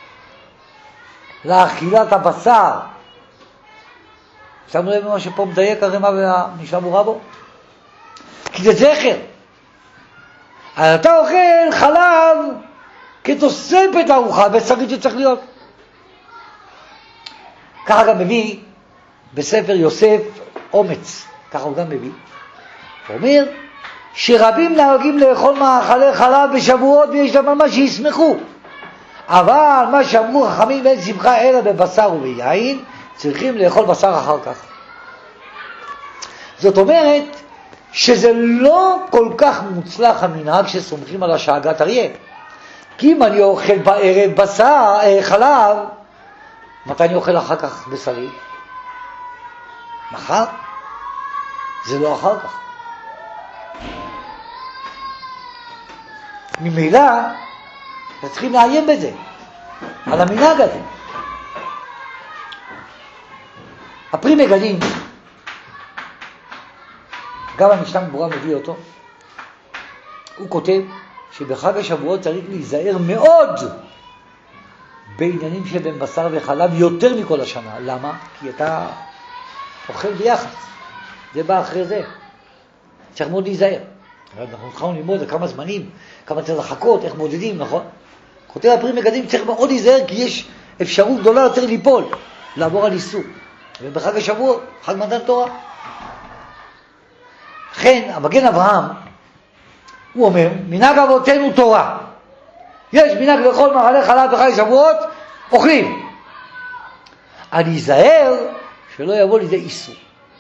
לאכילת הבשר. שמנו לב מה שפה מדייק הרמ"א והמשנה ברורה בו? כי זה זכר. אז אתה אוכל חלב כתוספת לארוחה בשרית שצריך להיות. ככה גם מביא בספר יוסף אומץ, ככה הוא גם מביא. הוא אומר שרבים נהגים לאכול מאכלי חלב בשבועות ויש להם מה שישמחו. אבל מה שאמרו חכמים אין שמחה אלא בבשר וביין, צריכים לאכול בשר אחר כך. זאת אומרת שזה לא כל כך מוצלח המנהג שסומכים על השאגת אריה. כי אם אני אוכל בערב חלב, מתי אני אוכל אחר כך בשרי? מחר? זה לא אחר כך. ממילא צריכים לעיין בזה, על המנהג הזה. הפרי מגדים, גם המשנה ברורה מביא אותו, הוא כותב שבחג השבועות צריך להיזהר מאוד בעניינים שבין בשר וחלב יותר מכל השנה. למה? כי אתה אוכל ביחד, זה בא אחרי זה, צריך מאוד להיזהר. אנחנו התחלנו ללמוד כמה זמנים, כמה צריך לחכות, איך מודדים, נכון? כותב הפרי מגדים צריך מאוד להיזהר כי יש אפשרות גדולה יותר ליפול, לעבור על איסור. ובחג השבוע, חג מתן תורה. לכן, המגן אברהם, הוא אומר, מנהג אבותינו תורה. יש מנהג לאכול מאכלי חלב בחג השבועות, אוכלים. אני אזהר שלא יבוא לידי איסור.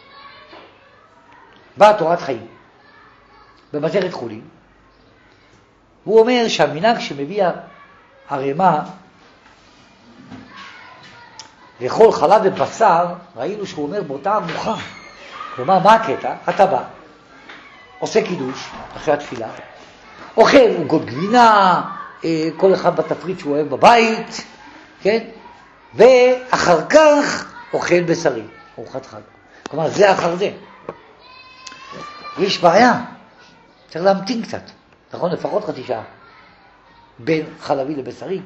באה תורת חיים, במסכת חולין. הוא אומר שהמנהג שמביא הרמ"א לאכול חלב ובשר, ראינו שהוא אומר באותה ארוחה. כלומר, מה הקטע? אתה בא, עושה קידוש אחרי התפילה, אוכל עוגות גבינה, כל אחד בתפריט שהוא אוהב בבית, כן? ואחר כך אוכל בשרי, ארוחת חג. כלומר, זה אחר זה. יש בעיה, צריך להמתין קצת, נכון? לפחות חצי שעה בין חלבי לבשרי.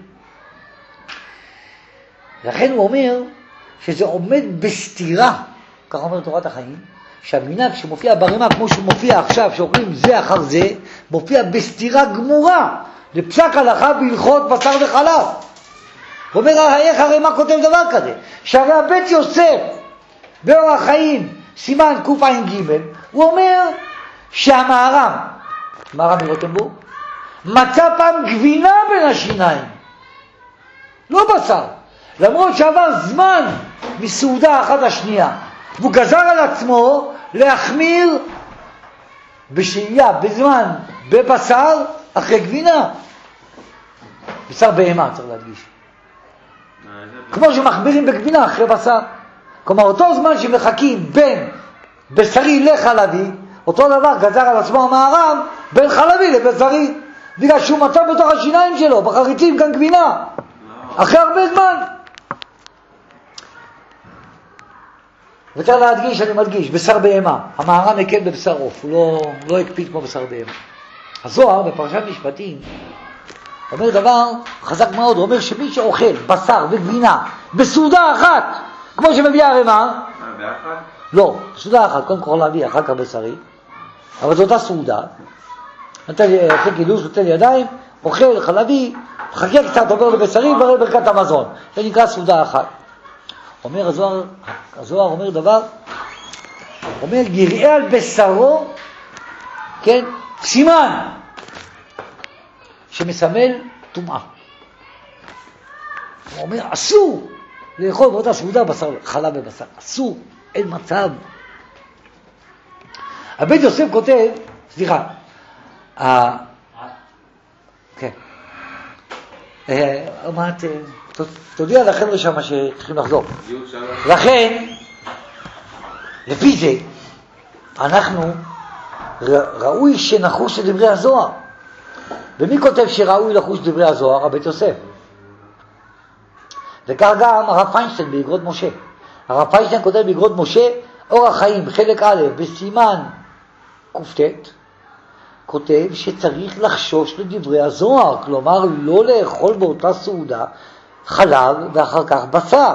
לכן הוא אומר שזה עומד בסתירה, כך אומר תורת החיים, שהמנהג שמופיע ברמ"א כמו שהוא מופיע עכשיו, שאוכלים זה אחר זה, מופיע בסתירה גמורה לפסק הלכה בהלכות בשר וחלב. הוא אומר, איך הרמ"א כותב דבר כזה? שהרי הבית יוסף באורח חיים, סימן קע"ג, הוא אומר שהמהר"ם, מהר"ם מרוטנבורג, מצא פעם גבינה בין השיניים, לא בשר. למרות שעבר זמן מסעודה אחת השנייה, והוא גזר על עצמו להחמיר בשהייה, בזמן, בבשר, אחרי גבינה. בשר בהמה, צריך להדגיש. כמו שמחמירים בגבינה אחרי בשר. כלומר, אותו זמן שמחכים בין בשרי לחלבי, אותו דבר גזר על עצמו המהר"ם בין חלבי לבשרי. בגלל שהוא מצא בתוך השיניים שלו, בחריצים כאן גבינה. אחרי הרבה זמן. וצריך להדגיש, אני מדגיש, בשר בהמה. המהר"ם הקל בבשר עוף, הוא לא הקפיד כמו בשר בהמה. הזוהר בפרשת משפטים אומר דבר חזק מאוד, הוא אומר שמי שאוכל בשר וגבינה בסעודה אחת, כמו שמביא הרמ"א, ביחד? לא, סעודה אחת, קודם כל להביא, אחר כך בשרי, אבל זו אותה סעודה, נותן לי, עושה קידוש, נותן לי ידיים, אוכל, חלבי, חכה קצת, עובר לבשרי, ועבר לברכת המזון. זה נקרא סעודה אחת. אומר הזוהר אומר דבר, אומר יראה על בשרו, כן, סימן, שמסמל טומאה. הוא אומר, אסור לאכול באותה סעודה בשר, חלב ובשר, אסור, אין מצב. הבית יוסף כותב, סליחה, כן, אמרת, תודיע לחבר'ה שם שצריכים לחזור. לכן, לפי זה, אנחנו ראוי שנחוש את דברי הזוהר. ומי כותב שראוי לחוש דברי הזוהר? הבית יוסף. וכך גם הרב פיינשטיין באגרות משה. הרב פיינשטיין כותב באגרות משה, אור החיים, חלק א', בסימן קופטט, כותב שצריך לחשוש לדברי הזוהר, כלומר לא לאכול באותה סעודה חלב ואחר כך בשר.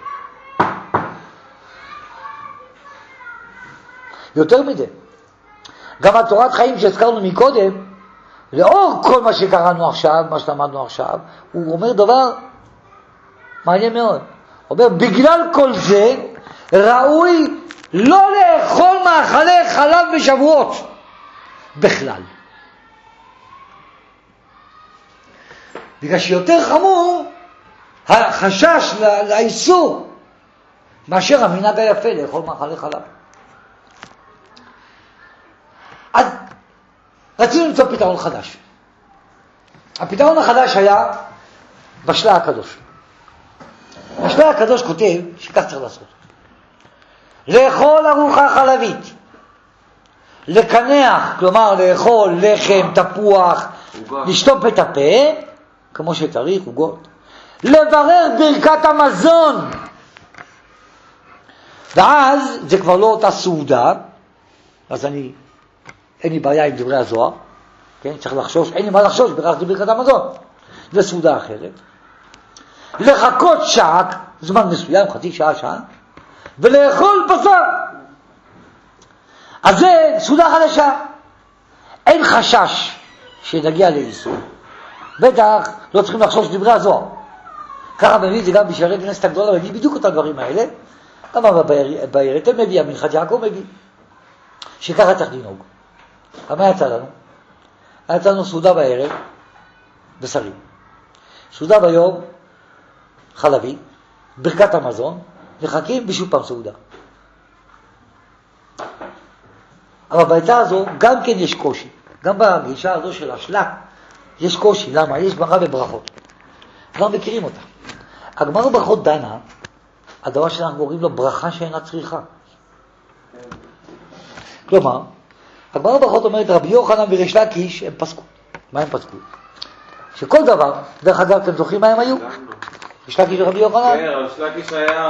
יותר מזה, גם התורת חיים שהזכרנו מקודם, לאור כל מה שקראנו עכשיו, מה שלמדנו עכשיו, הוא אומר דבר מעניין מאוד. הוא אומר, בגלל כל זה ראוי לא לאכול מאכלי חלב בשבועות בכלל. בגלל שיותר חמור החשש לאיסור מאשר המנהג היפה לאכול מאכלי חלב. אז רצינו למצוא פתרון חדש. הפתרון החדש היה בשלה הקדוש. בשלה הקדוש כותב שכך צריך לעשות. לאכול ארוחה חלבית, לקנח, כלומר לאכול לחם, תפוח, לשטוף את הפה, כמו שצריך, עוגות, לברר ברכת המזון, ואז זה כבר לא אותה סעודה, אז אין לי בעיה עם דברי הזוהר, כן? צריך לחשוש, אין לי מה לחשוש, ברכתי ברכת המזון, זה סעודה אחרת. לחכות שעה, זמן מסוים, חצי שעה, שעה, ולאכול בשר. אז זה סעודה חדשה. אין חשש שנגיע לאיסור. בטח לא צריכים לחשוש דברי הזוהר. ככה מביא זה גם בשערי כנסת הגדולה, מביא בדיוק את הדברים האלה. גם בעיירתם מביא, המנחת יעקב מביא. שככה צריך לנהוג. מה יצא לנו? יצא לנו סעודה בערב, בשרים. סעודה ביום, חלבי, ברכת המזון, מחכים בשוב פעם סעודה. אבל בעצה הזו גם כן יש קושי. גם בגישה הזו של השלק יש קושי. למה? יש גמרא בברכות. כבר מכירים אותה. הגמרא בברכות דנה, הדבר שאנחנו קוראים לו ברכה שאינה צריכה. כלומר, הגמרא בברכות אומרת, רבי יוחנן וריש לקיש הם פסקו. מה הם פסקו? שכל דבר, דרך אגב, אתם זוכרים מה הם היו? ריש לקיש ורבי יוחנן? כן, ריש לקיש היה...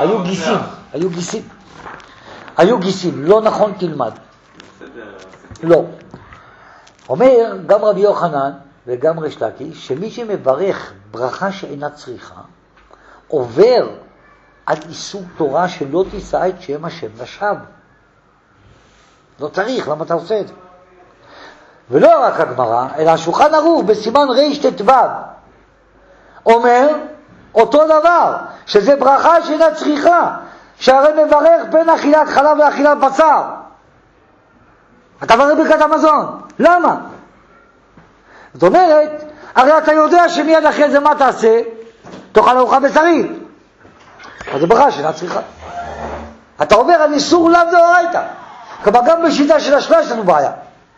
היו גיסים, לא נכון תלמד. לא. אומר גם רבי יוחנן וגם ריש לקיש, שמי שמברך ברכה שאינה צריכה, עובר על איסור תורה שלא תישא את שם השם לשווא. לא צריך, למה אתה עושה את זה? ולא רק הגמרא, אלא השולחן ערוך בסימן רט"ו אומר אותו דבר, שזה ברכה שאינה צריכה, שהרי מברך בין אכילת חלב לאכילת בשר. אתה מברך ברכת המזון. למה? זאת אומרת, הרי אתה יודע שמיד אחרי זה מה תעשה? תאכל ארוחה בשרית. אז זה ברכה שאינה צריכה. אתה אומר, על איסור לאו דאורייתא. כלומר, גם בשיטה של השלה יש לנו בעיה.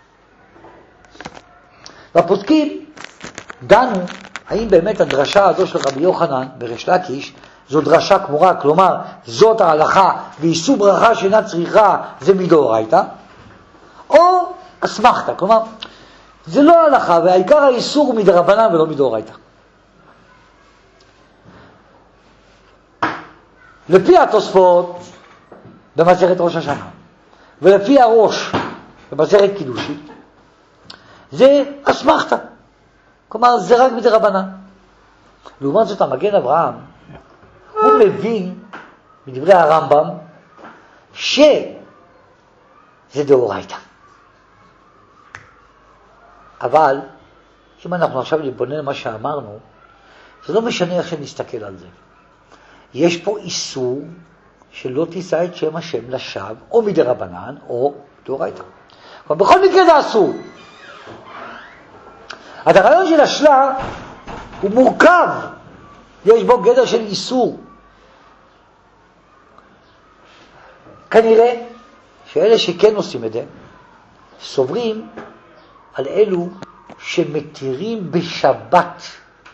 והפוסקים דנו, האם באמת הדרשה הזו של רבי יוחנן בריש לקיש, זו דרשה כמורה, כלומר, זאת ההלכה, ואיסור ברכה שאינה צריכה, זה מדאורייתא, או אסמכתא, כלומר, זה לא ההלכה, והעיקר האיסור הוא מדרבנן ולא מדאורייתא. לפי התוספות במסכת ראש השנה, ולפי הראש במסכת קידושין, זה אסמכתא, כלומר, זה רק מדרבנן. לעומת זאת, המגן אברהם, הוא מבין מדברי הרמב"ם שזה דאורייתא. אבל, אם אנחנו עכשיו נתבונן מה שאמרנו, זה לא משנה איך שנסתכל על זה. יש פה איסור שלא תישא את שם השם לשווא, או מדרבנן, או דאורייתא. אבל בכל מקרה זה אסור. הרעיון של השלה הוא מורכב, יש בו גדר של איסור. כנראה שאלה שכן עושים את זה, סוברים על אלו שמתירים בשבת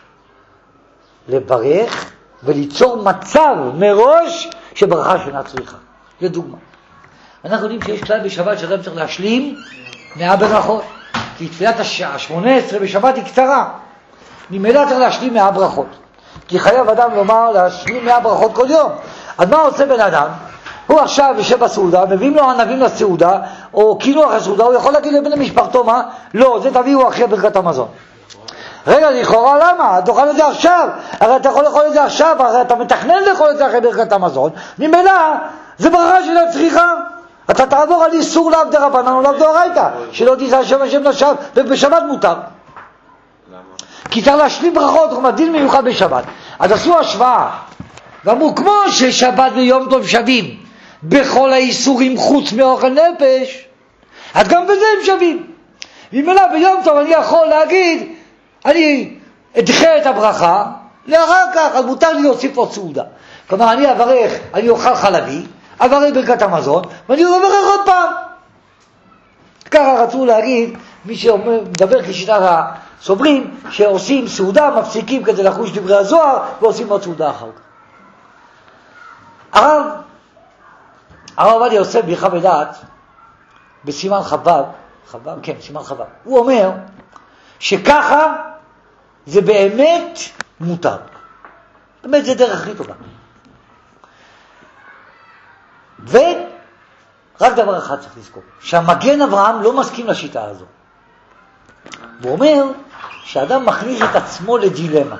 לברך וליצור מצב מראש שברכה שאינה צריכה. לדוגמה, אנחנו יודעים שיש כלל בשבת שאדם צריך להשלים 100 ברכות, כי תפילת ה-18 בשבת היא קצרה, ממילא צריך להשלים 100 ברכות, כי חייב אדם לומר להשלים 100 ברכות כל יום. אז מה עושה בן אדם? הוא עכשיו יושב בסעודה, מביאים לו ענבים לסעודה, או קינוח לסעודה, הוא יכול להגיד לבני משפחתו מה? לא, זה תביאו אחרי ברכת המזון. רגע, לכאורה למה? תאכל את זה עכשיו, הרי אתה יכול לאכול את זה עכשיו, הרי אתה מתכנן לאכול את זה אחרי ברכת המזון, ממילא זה ברכה של הצריכה. אתה תעבור על איסור לאו דרבנן או לאו דאורייתא, שלא תישא שם השם לשווא, ובשבת מותר. כי צריך להשלים ברכות, זאת אומרת דין מיוחד בשבת. אז עשו השוואה, ואמרו כמו ששבת ויום טוב שווים בכל האיסורים חוץ מאוכל נפש, אז גם בזה הם שווים. ממילא ביום טוב אני יכול להגיד, אני אדחה את הברכה לאחר כך, אז מותר לי להוסיף עוד סעודה. כלומר אני אברך, אני אוכל חלבי, אברך ברכת המזון, ואני אברך עוד פעם. ככה רצו להגיד, מי שמדבר כשיטת הסוברים, שעושים סעודה, מפסיקים כדי לחוש דברי הזוהר, ועושים עוד סעודה אחר כך. הרב עובדיה יוסף בריחה בדעת, בסימן חב"ד, כן, סימן חב"ד, הוא אומר שככה זה באמת מותר. באמת זה דרך הכי טובה. ורק דבר אחד צריך לזכור, שהמגן אברהם לא מסכים לשיטה הזו. הוא אומר שאדם מכניס את עצמו לדילמה,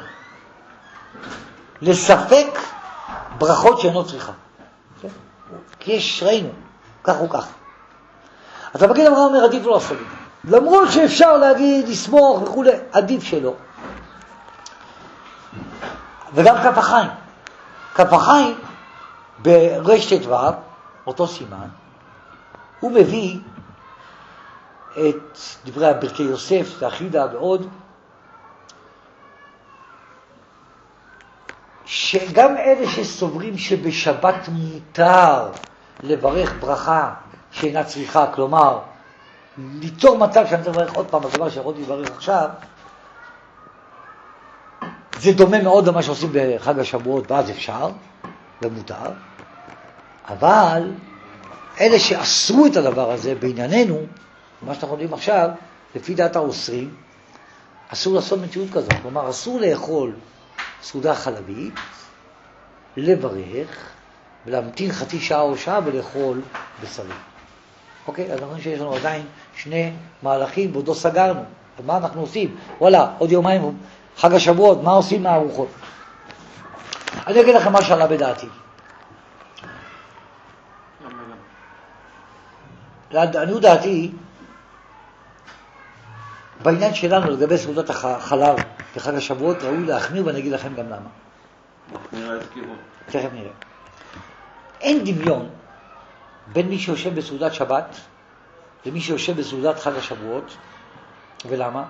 לספק ברכות שאינו צריכה. כי יש ראינו, כך או כך. אז המגן אברהם אומר, עדיף לא לעשות את זה. למרות שאפשר להגיד, לסמוך וכו', עדיף שלא. וגם כף החיים. כף החיים, ברשת ו', אותו סימן, הוא מביא את דברי הברכי יוסף, האחידה ועוד, שגם אלה שסוברים שבשבת מותר לברך ברכה שאינה צריכה, כלומר, ליצור מצב שאני צריך לברך עוד פעם, הדבר שיכולתי לברך עכשיו, זה דומה מאוד למה שעושים בחג השבועות, ואז אפשר, ומותר, אבל אלה שאסרו את הדבר הזה בענייננו, מה שאנחנו יודעים עכשיו, לפי דעת האוסרים, אסור לעשות מציאות כזאת, כלומר, אסור לאכול סעודה חלבית, לברך, ולהמתין חצי שעה או שעה ולאכול בשרים. אוקיי? אז אנחנו שיש לנו עדיין שני מהלכים ועוד לא סגרנו. אז מה אנחנו עושים? וואלה, עוד יומיים חג השבועות, מה עושים מהארוחות? אני אגיד לכם מה שעלה בדעתי. לעניות דעתי, בעניין שלנו לגבי סעודת החלב בחג השבועות ראוי להחמיר, ואני אגיד לכם גם למה. תכף נראה. אין דמיון בין מי שיושב בסעודת שבת למי שיושב בסעודת חג השבועות. ולמה?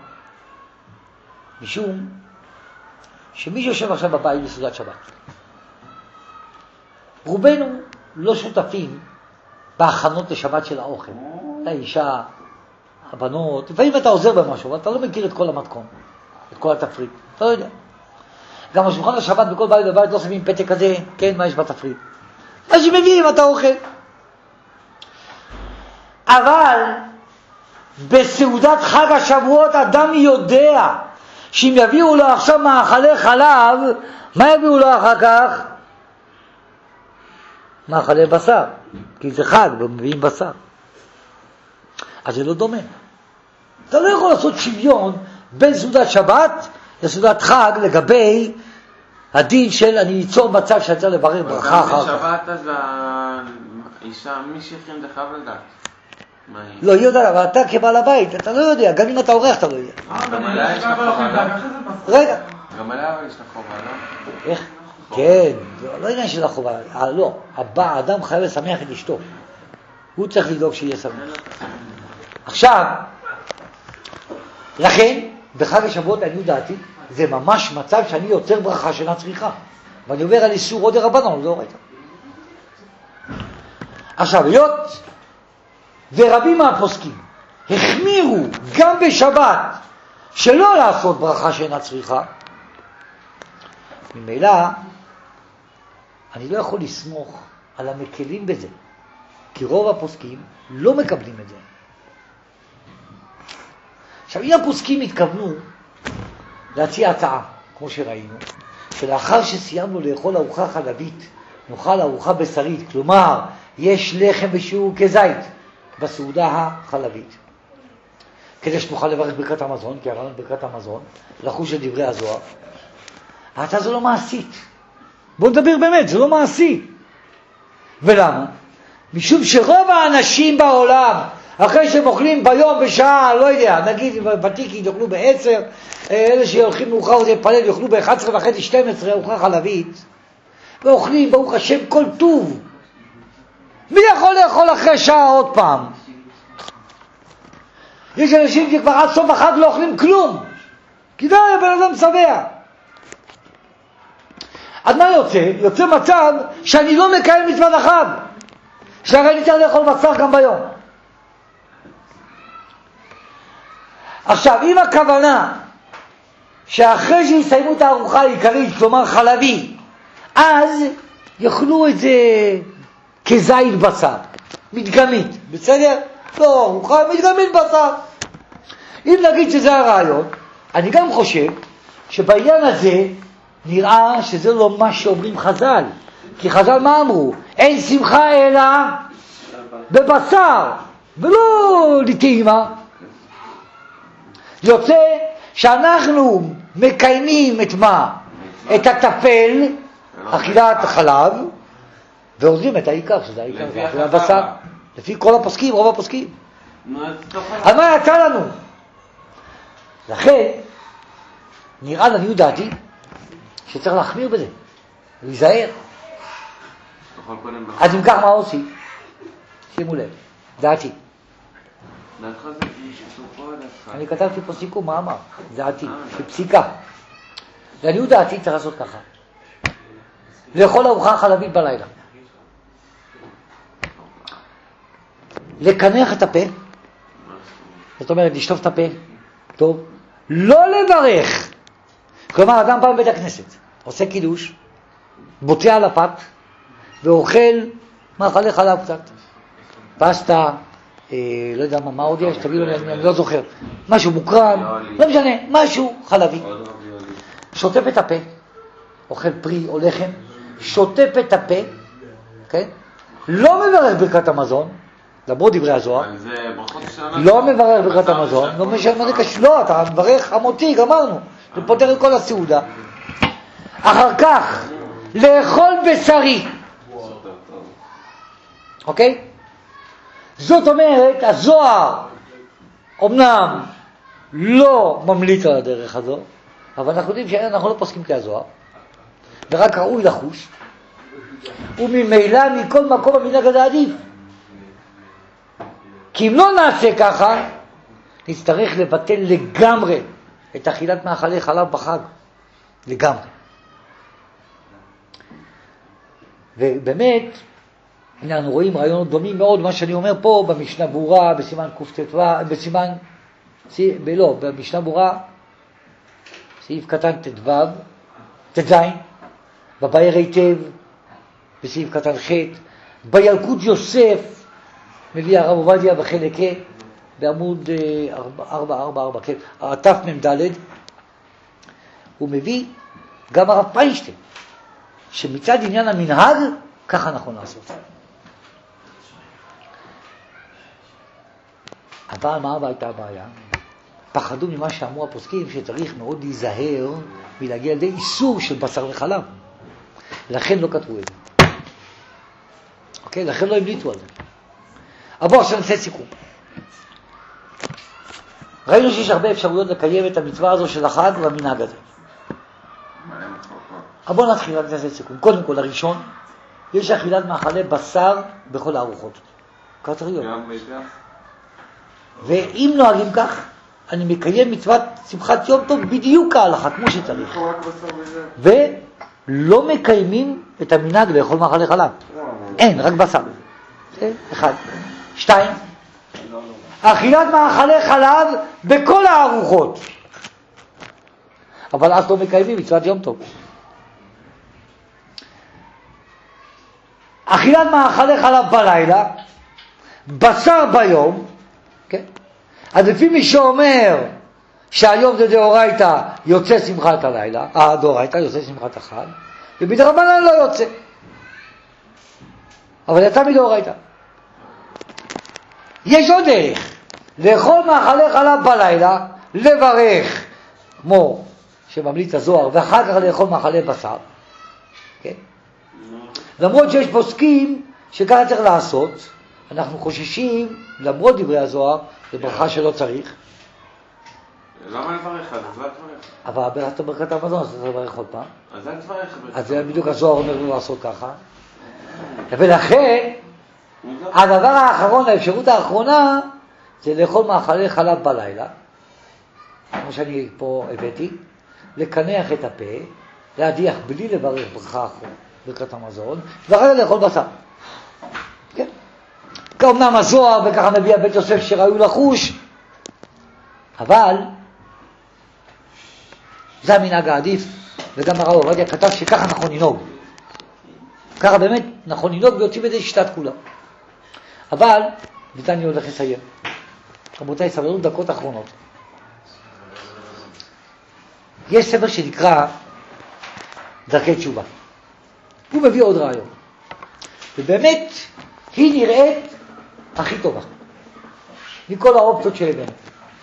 משום שמי שיושב עכשיו בבית בסעודת שבת, רובנו לא שותפים בהכנות לשבת של האוכל. האישה, הבנות, לפעמים אתה עוזר במשהו, ואתה לא מכיר את כל המתכון, את כל התפריט, אתה לא יודע. גם השולחן השבת בכל בית ובית לא שמים פתק כזה, כן, מה יש בתפריט? מה שמביאים אתה אוכל. אבל בסעודת חג השבועות אדם יודע שאם יביאו לו עכשיו מאכלי חלב, מה יביאו לו אחר כך? מאכלי בשר, כי זה חג ומביאים בשר. אז זה לא דומה. אתה לא יכול לעשות שוויון בין סעודת שבת לסעודת חג לגבי הדין של אני ליצור מצב שאני צריך לברך ברכה אחר כך. בשבת אז האישה, מי שהכין זה חייב לדעת. מה היא? לא, היא יודעת, אבל אתה כבעל הבית, אתה לא יודע, גם אם אתה עורך אתה לא יודע. גם עליה יש לך חובה, לא? רגע. גם עליה יש לך חובה, לא? איך? כן, לא עניין של החובה, לא, האדם חייב לשמח את אשתו. הוא צריך לדאוג שיהיה שמח. עכשיו, לכן, בחג השבועות אני יודעתי, זה ממש מצב שאני יוצר ברכה שאינה צריכה. ואני עובר על איסור עוד רבנן, לא ראית. עכשיו, היות ורבים מהפוסקים החמירו גם בשבת שלא לעשות ברכה שאינה צריכה, ממילא אני לא יכול לסמוך על המקלים בזה, כי רוב הפוסקים לא מקבלים את זה. עכשיו, אם הפוסקים התכוונו להציע הצעה, כמו שראינו, שלאחר שסיימנו לאכול ארוחה חלבית, נאכל ארוחה בשרית, כלומר, יש לחם בשיעור כזית בסעודה החלבית. כדי שנוכל לברך ברכת המזון, כי הרעיון ברכת המזון, לחוש של דברי הזוהר. ההצעה זו לא מעשית. בואו נדבר באמת, זה לא מעשי. ולמה? משום שרוב האנשים בעולם, אחרי שהם אוכלים ביום, בשעה, לא יודע, נגיד ותיקים יאכלו ב10, אלה שהולכים מאוחר עוד לפלל יאכלו ב11:30, 12, ארוחה חלבית, ואוכלים, ברוך השם, כל טוב. מי יכול לאכול אחרי שעה עוד פעם? יש אנשים שכבר עד סוף החג לא אוכלים כלום, כי די, הבן אדם שבע. אז מה יוצא? יוצא מצב שאני לא מקיים מצוות החג, שהרי אני צריך לאכול בשר גם ביום. עכשיו, אם הכוונה שאחרי שיסיימו את הארוחה העיקרית, כלומר חלבי, אז יאכלו את זה כזית בשר, מדגמית, בסדר? לא, ארוחה מדגמית בשר. אם נגיד שזה הרעיון, אני גם חושב שבעניין הזה נראה שזה לא מה שאומרים חז"ל. כי חז"ל מה אמרו? אין שמחה אלא בבשר, ולא לטעימה. יוצא שאנחנו מקיימים את מה? את הטפל, אכילת חלב, ועוזרים את העיקר, שזה העיקר, זה הבשר. לפי כל הפוסקים, רוב הפוסקים. אז מה יצא לנו? לכן, נראה לעניות דעתי, שצריך להחמיר בזה, להיזהר. אז אם כך מה עושים? שימו לב, דעתי. אני כתבתי פה סיכום, מה אמר? דעתי, בפסיקה. לעניות דעתי צריך לעשות ככה. לאכול ארוחה חלבית בלילה. לקנח את הפה, זאת אומרת, לשטוף את הפה, טוב, לא לברך. כלומר, אדם בא בבית הכנסת, עושה קידוש, בוטע על הפת, ואוכל מאכלי חלב קצת. פסטה, לא יודע מה עוד יש, תגידו לי, אני לא זוכר. משהו מוקרן, לא משנה, משהו חלבי. שוטף את הפה, אוכל פרי או לחם, שוטף את הפה, כן? לא מברך ברכת המזון, למרות דברי הזוהר, לא מברך ברכת המזון, לא משנה מה זה קשור, לא, אתה מברך המותי, גמרנו, זה פותר את כל הסעודה. אחר כך, לאכול בשרי, אוקיי? זאת אומרת, הזוהר אמנם לא ממליץ על הדרך הזו, אבל אנחנו יודעים שאנחנו לא פוסקים כהזוהר, ורק ראוי לחוש, וממילא מכל מקום המנהג הזה עדיף. כי אם לא נעשה ככה, נצטרך לבטל לגמרי את אכילת מאכלי חלב בחג. לגמרי. ובאמת, הנה אנחנו רואים רעיונות דומים מאוד, מה שאני אומר פה במשנה ברורה, בסימן במשנה ברורה, סעיף קטן ט"ז, בבאר היטב, בסעיף קטן ח', בילקוט יוסף, מביא הרב עובדיה בחלק ה' בעמוד 444, כן, תמ"ד, הוא מביא גם הרב פיינשטיין, שמצד עניין המנהג, ככה נכון לעשות. אבל מה הייתה הבעיה? פחדו ממה שאמרו הפוסקים, שצריך מאוד להיזהר מלהגיע לידי איסור של בשר וחלב. לכן לא כתבו את זה. אוקיי? לכן לא המליצו על זה. אבל בואו עכשיו נעשה סיכום. ראינו שיש הרבה אפשרויות לקיים את המצווה הזו של החג והמנהג הזה. אבל בואו נתחיל רק לעשות סיכום. קודם כל, הראשון, יש אכילת מאכלי בשר בכל הארוחות. קטריות. ואם נוהגים כך, אני מקיים מצוות שמחת יום טוב בדיוק כהלכה, כמו שצריך. ולא מקיימים את המנהג לאכול מאכלי חלב. אין, רק בשר. אחד. 2. אכילת מאכלי חלב בכל הארוחות. אבל אז לא מקיימים מצוות יום טוב. אכילת מאכלי חלב בלילה, בשר ביום, כן? אז לפי מי שאומר שהיום זה דאורייתא יוצא שמחת הלילה, דאורייתא יוצא שמחת החג, ובדרבנן לא יוצא. אבל יצא מדאורייתא. יש עוד דרך, לאכול מאכלי חלב בלילה, לברך, כמו שממליץ הזוהר, ואחר כך לאכול מאכלי בשר, כן? למרות שיש פוסקים שככה צריך לעשות, אנחנו חוששים, למרות דברי הזוהר, זה ברכה שלא צריך. למה לברך? אז לא תברך. אבל ברכת ברכת המזון, אז אתה לברך עוד פעם. אז אין תברך. אז זה בדיוק הזוהר אומר לו לעשות ככה. ולכן, הדבר האחרון, האפשרות האחרונה, זה לאכול מאכלי חלב בלילה, כמו שאני פה הבאתי, לקנח את הפה, להדיח בלי לברך ברכה אחרונה, ברכת המזון, ואחר כך לאכול בשר. כן? כאומנם הזוהר, וככה מביא בית יוסף שראוי לחוש, אבל זה המנהג העדיף, וגם הרב עובדיה כתב שככה נכון לנהוג. ככה באמת נכון לנהוג ויוצאים את זה שיטת כולם. אבל, וזה אני הולך לסיים. רבותיי, סבלנו דקות אחרונות. יש ספר שנקרא דרכי תשובה. הוא מביא עוד רעיון. ובאמת, היא נראית הכי טובה. מכל האופציות שהבאנו.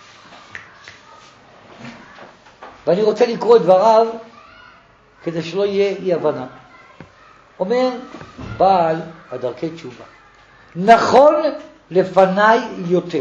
ואני רוצה לקרוא את דבריו כדי שלא יהיה אי הבנה. אומר בעל הדרכי תשובה, נכון לפניי יותר.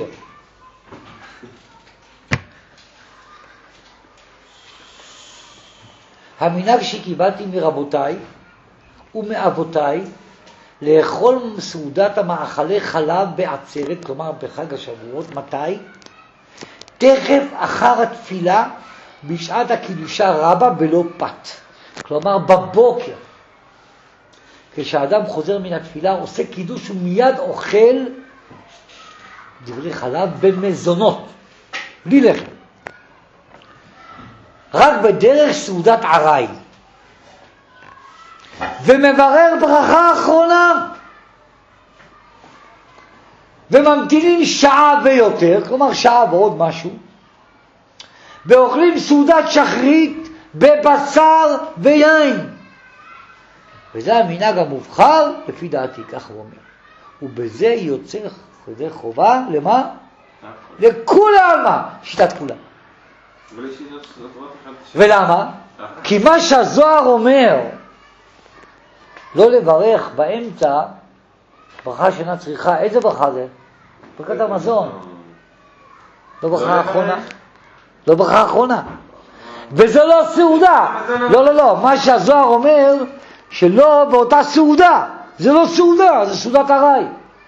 המנהג שקיבלתי מרבותיי ומאבותיי לאכול סעודת המאכלי חלב בעצרת, כלומר בחג השבועות, מתי? תכף אחר התפילה בשעת הקידושה רבה בלא פת. כלומר בבוקר. כשאדם חוזר מן התפילה, עושה קידוש ומיד אוכל דברי חלב במזונות, בלי לחם. רק בדרך סעודת עראי. ומברר ברכה אחרונה. וממתינים שעה ויותר, כלומר שעה ועוד משהו. ואוכלים סעודת שחרית בבשר ויין. וזה המנהג המובחר, לפי דעתי, כך הוא אומר. ובזה יוצא חוזה חובה, למה? לכולם, שיטת כולם. ולמה? כי מה שהזוהר אומר, לא לברך באמצע, ברכה שאינה צריכה, איזה ברכה זה? ברכת המזון. לא ברכה האחרונה. לא ברכה האחרונה. וזה לא סעודה. לא. מה שהזוהר אומר, שלא באותה סעודה. זה לא סעודה, זה סעודת עראי.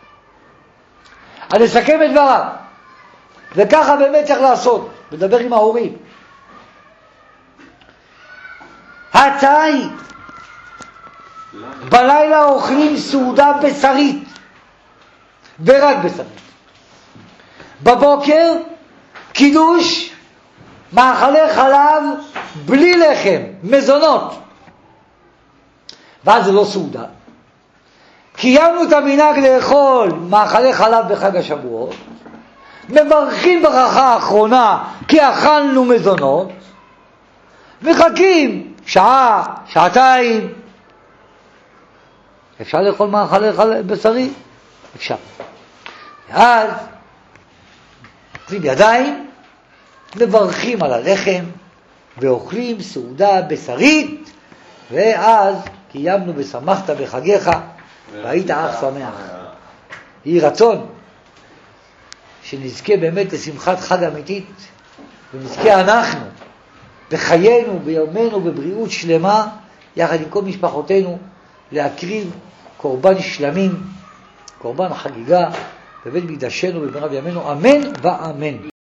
אני אסכם את דבריו. וככה באמת צריך לעשות. מדבר עם ההורים. ההצעה היא, בלילה אוכלים סעודה בשרית. ורק בשרית. בבוקר, קידוש, מאכלי חלב, בלי לחם, מזונות. ואז זה לא סעודה. קיימנו את המנהג לאכול מאכלי חלב בחג השבועות, מברכים ברכה האחרונה כי אכלנו מזונות, מחכים שעה, שעתיים. אפשר לאכול מאכלי חלב בשרי? אפשר. ואז אוכלים ידיים, מברכים על הלחם ואוכלים סעודה בשרית, ואז קיימנו ושמחת בחגיך והיית אך שמח. יהי רצון שנזכה באמת לשמחת חג אמיתית, ונזכה אנחנו בחיינו, ביומנו, בבריאות שלמה, יחד עם כל משפחותינו, להקריב קורבן שלמים, קורבן חגיגה, בבית מקדשנו במהרה בימינו, אמן ואמן.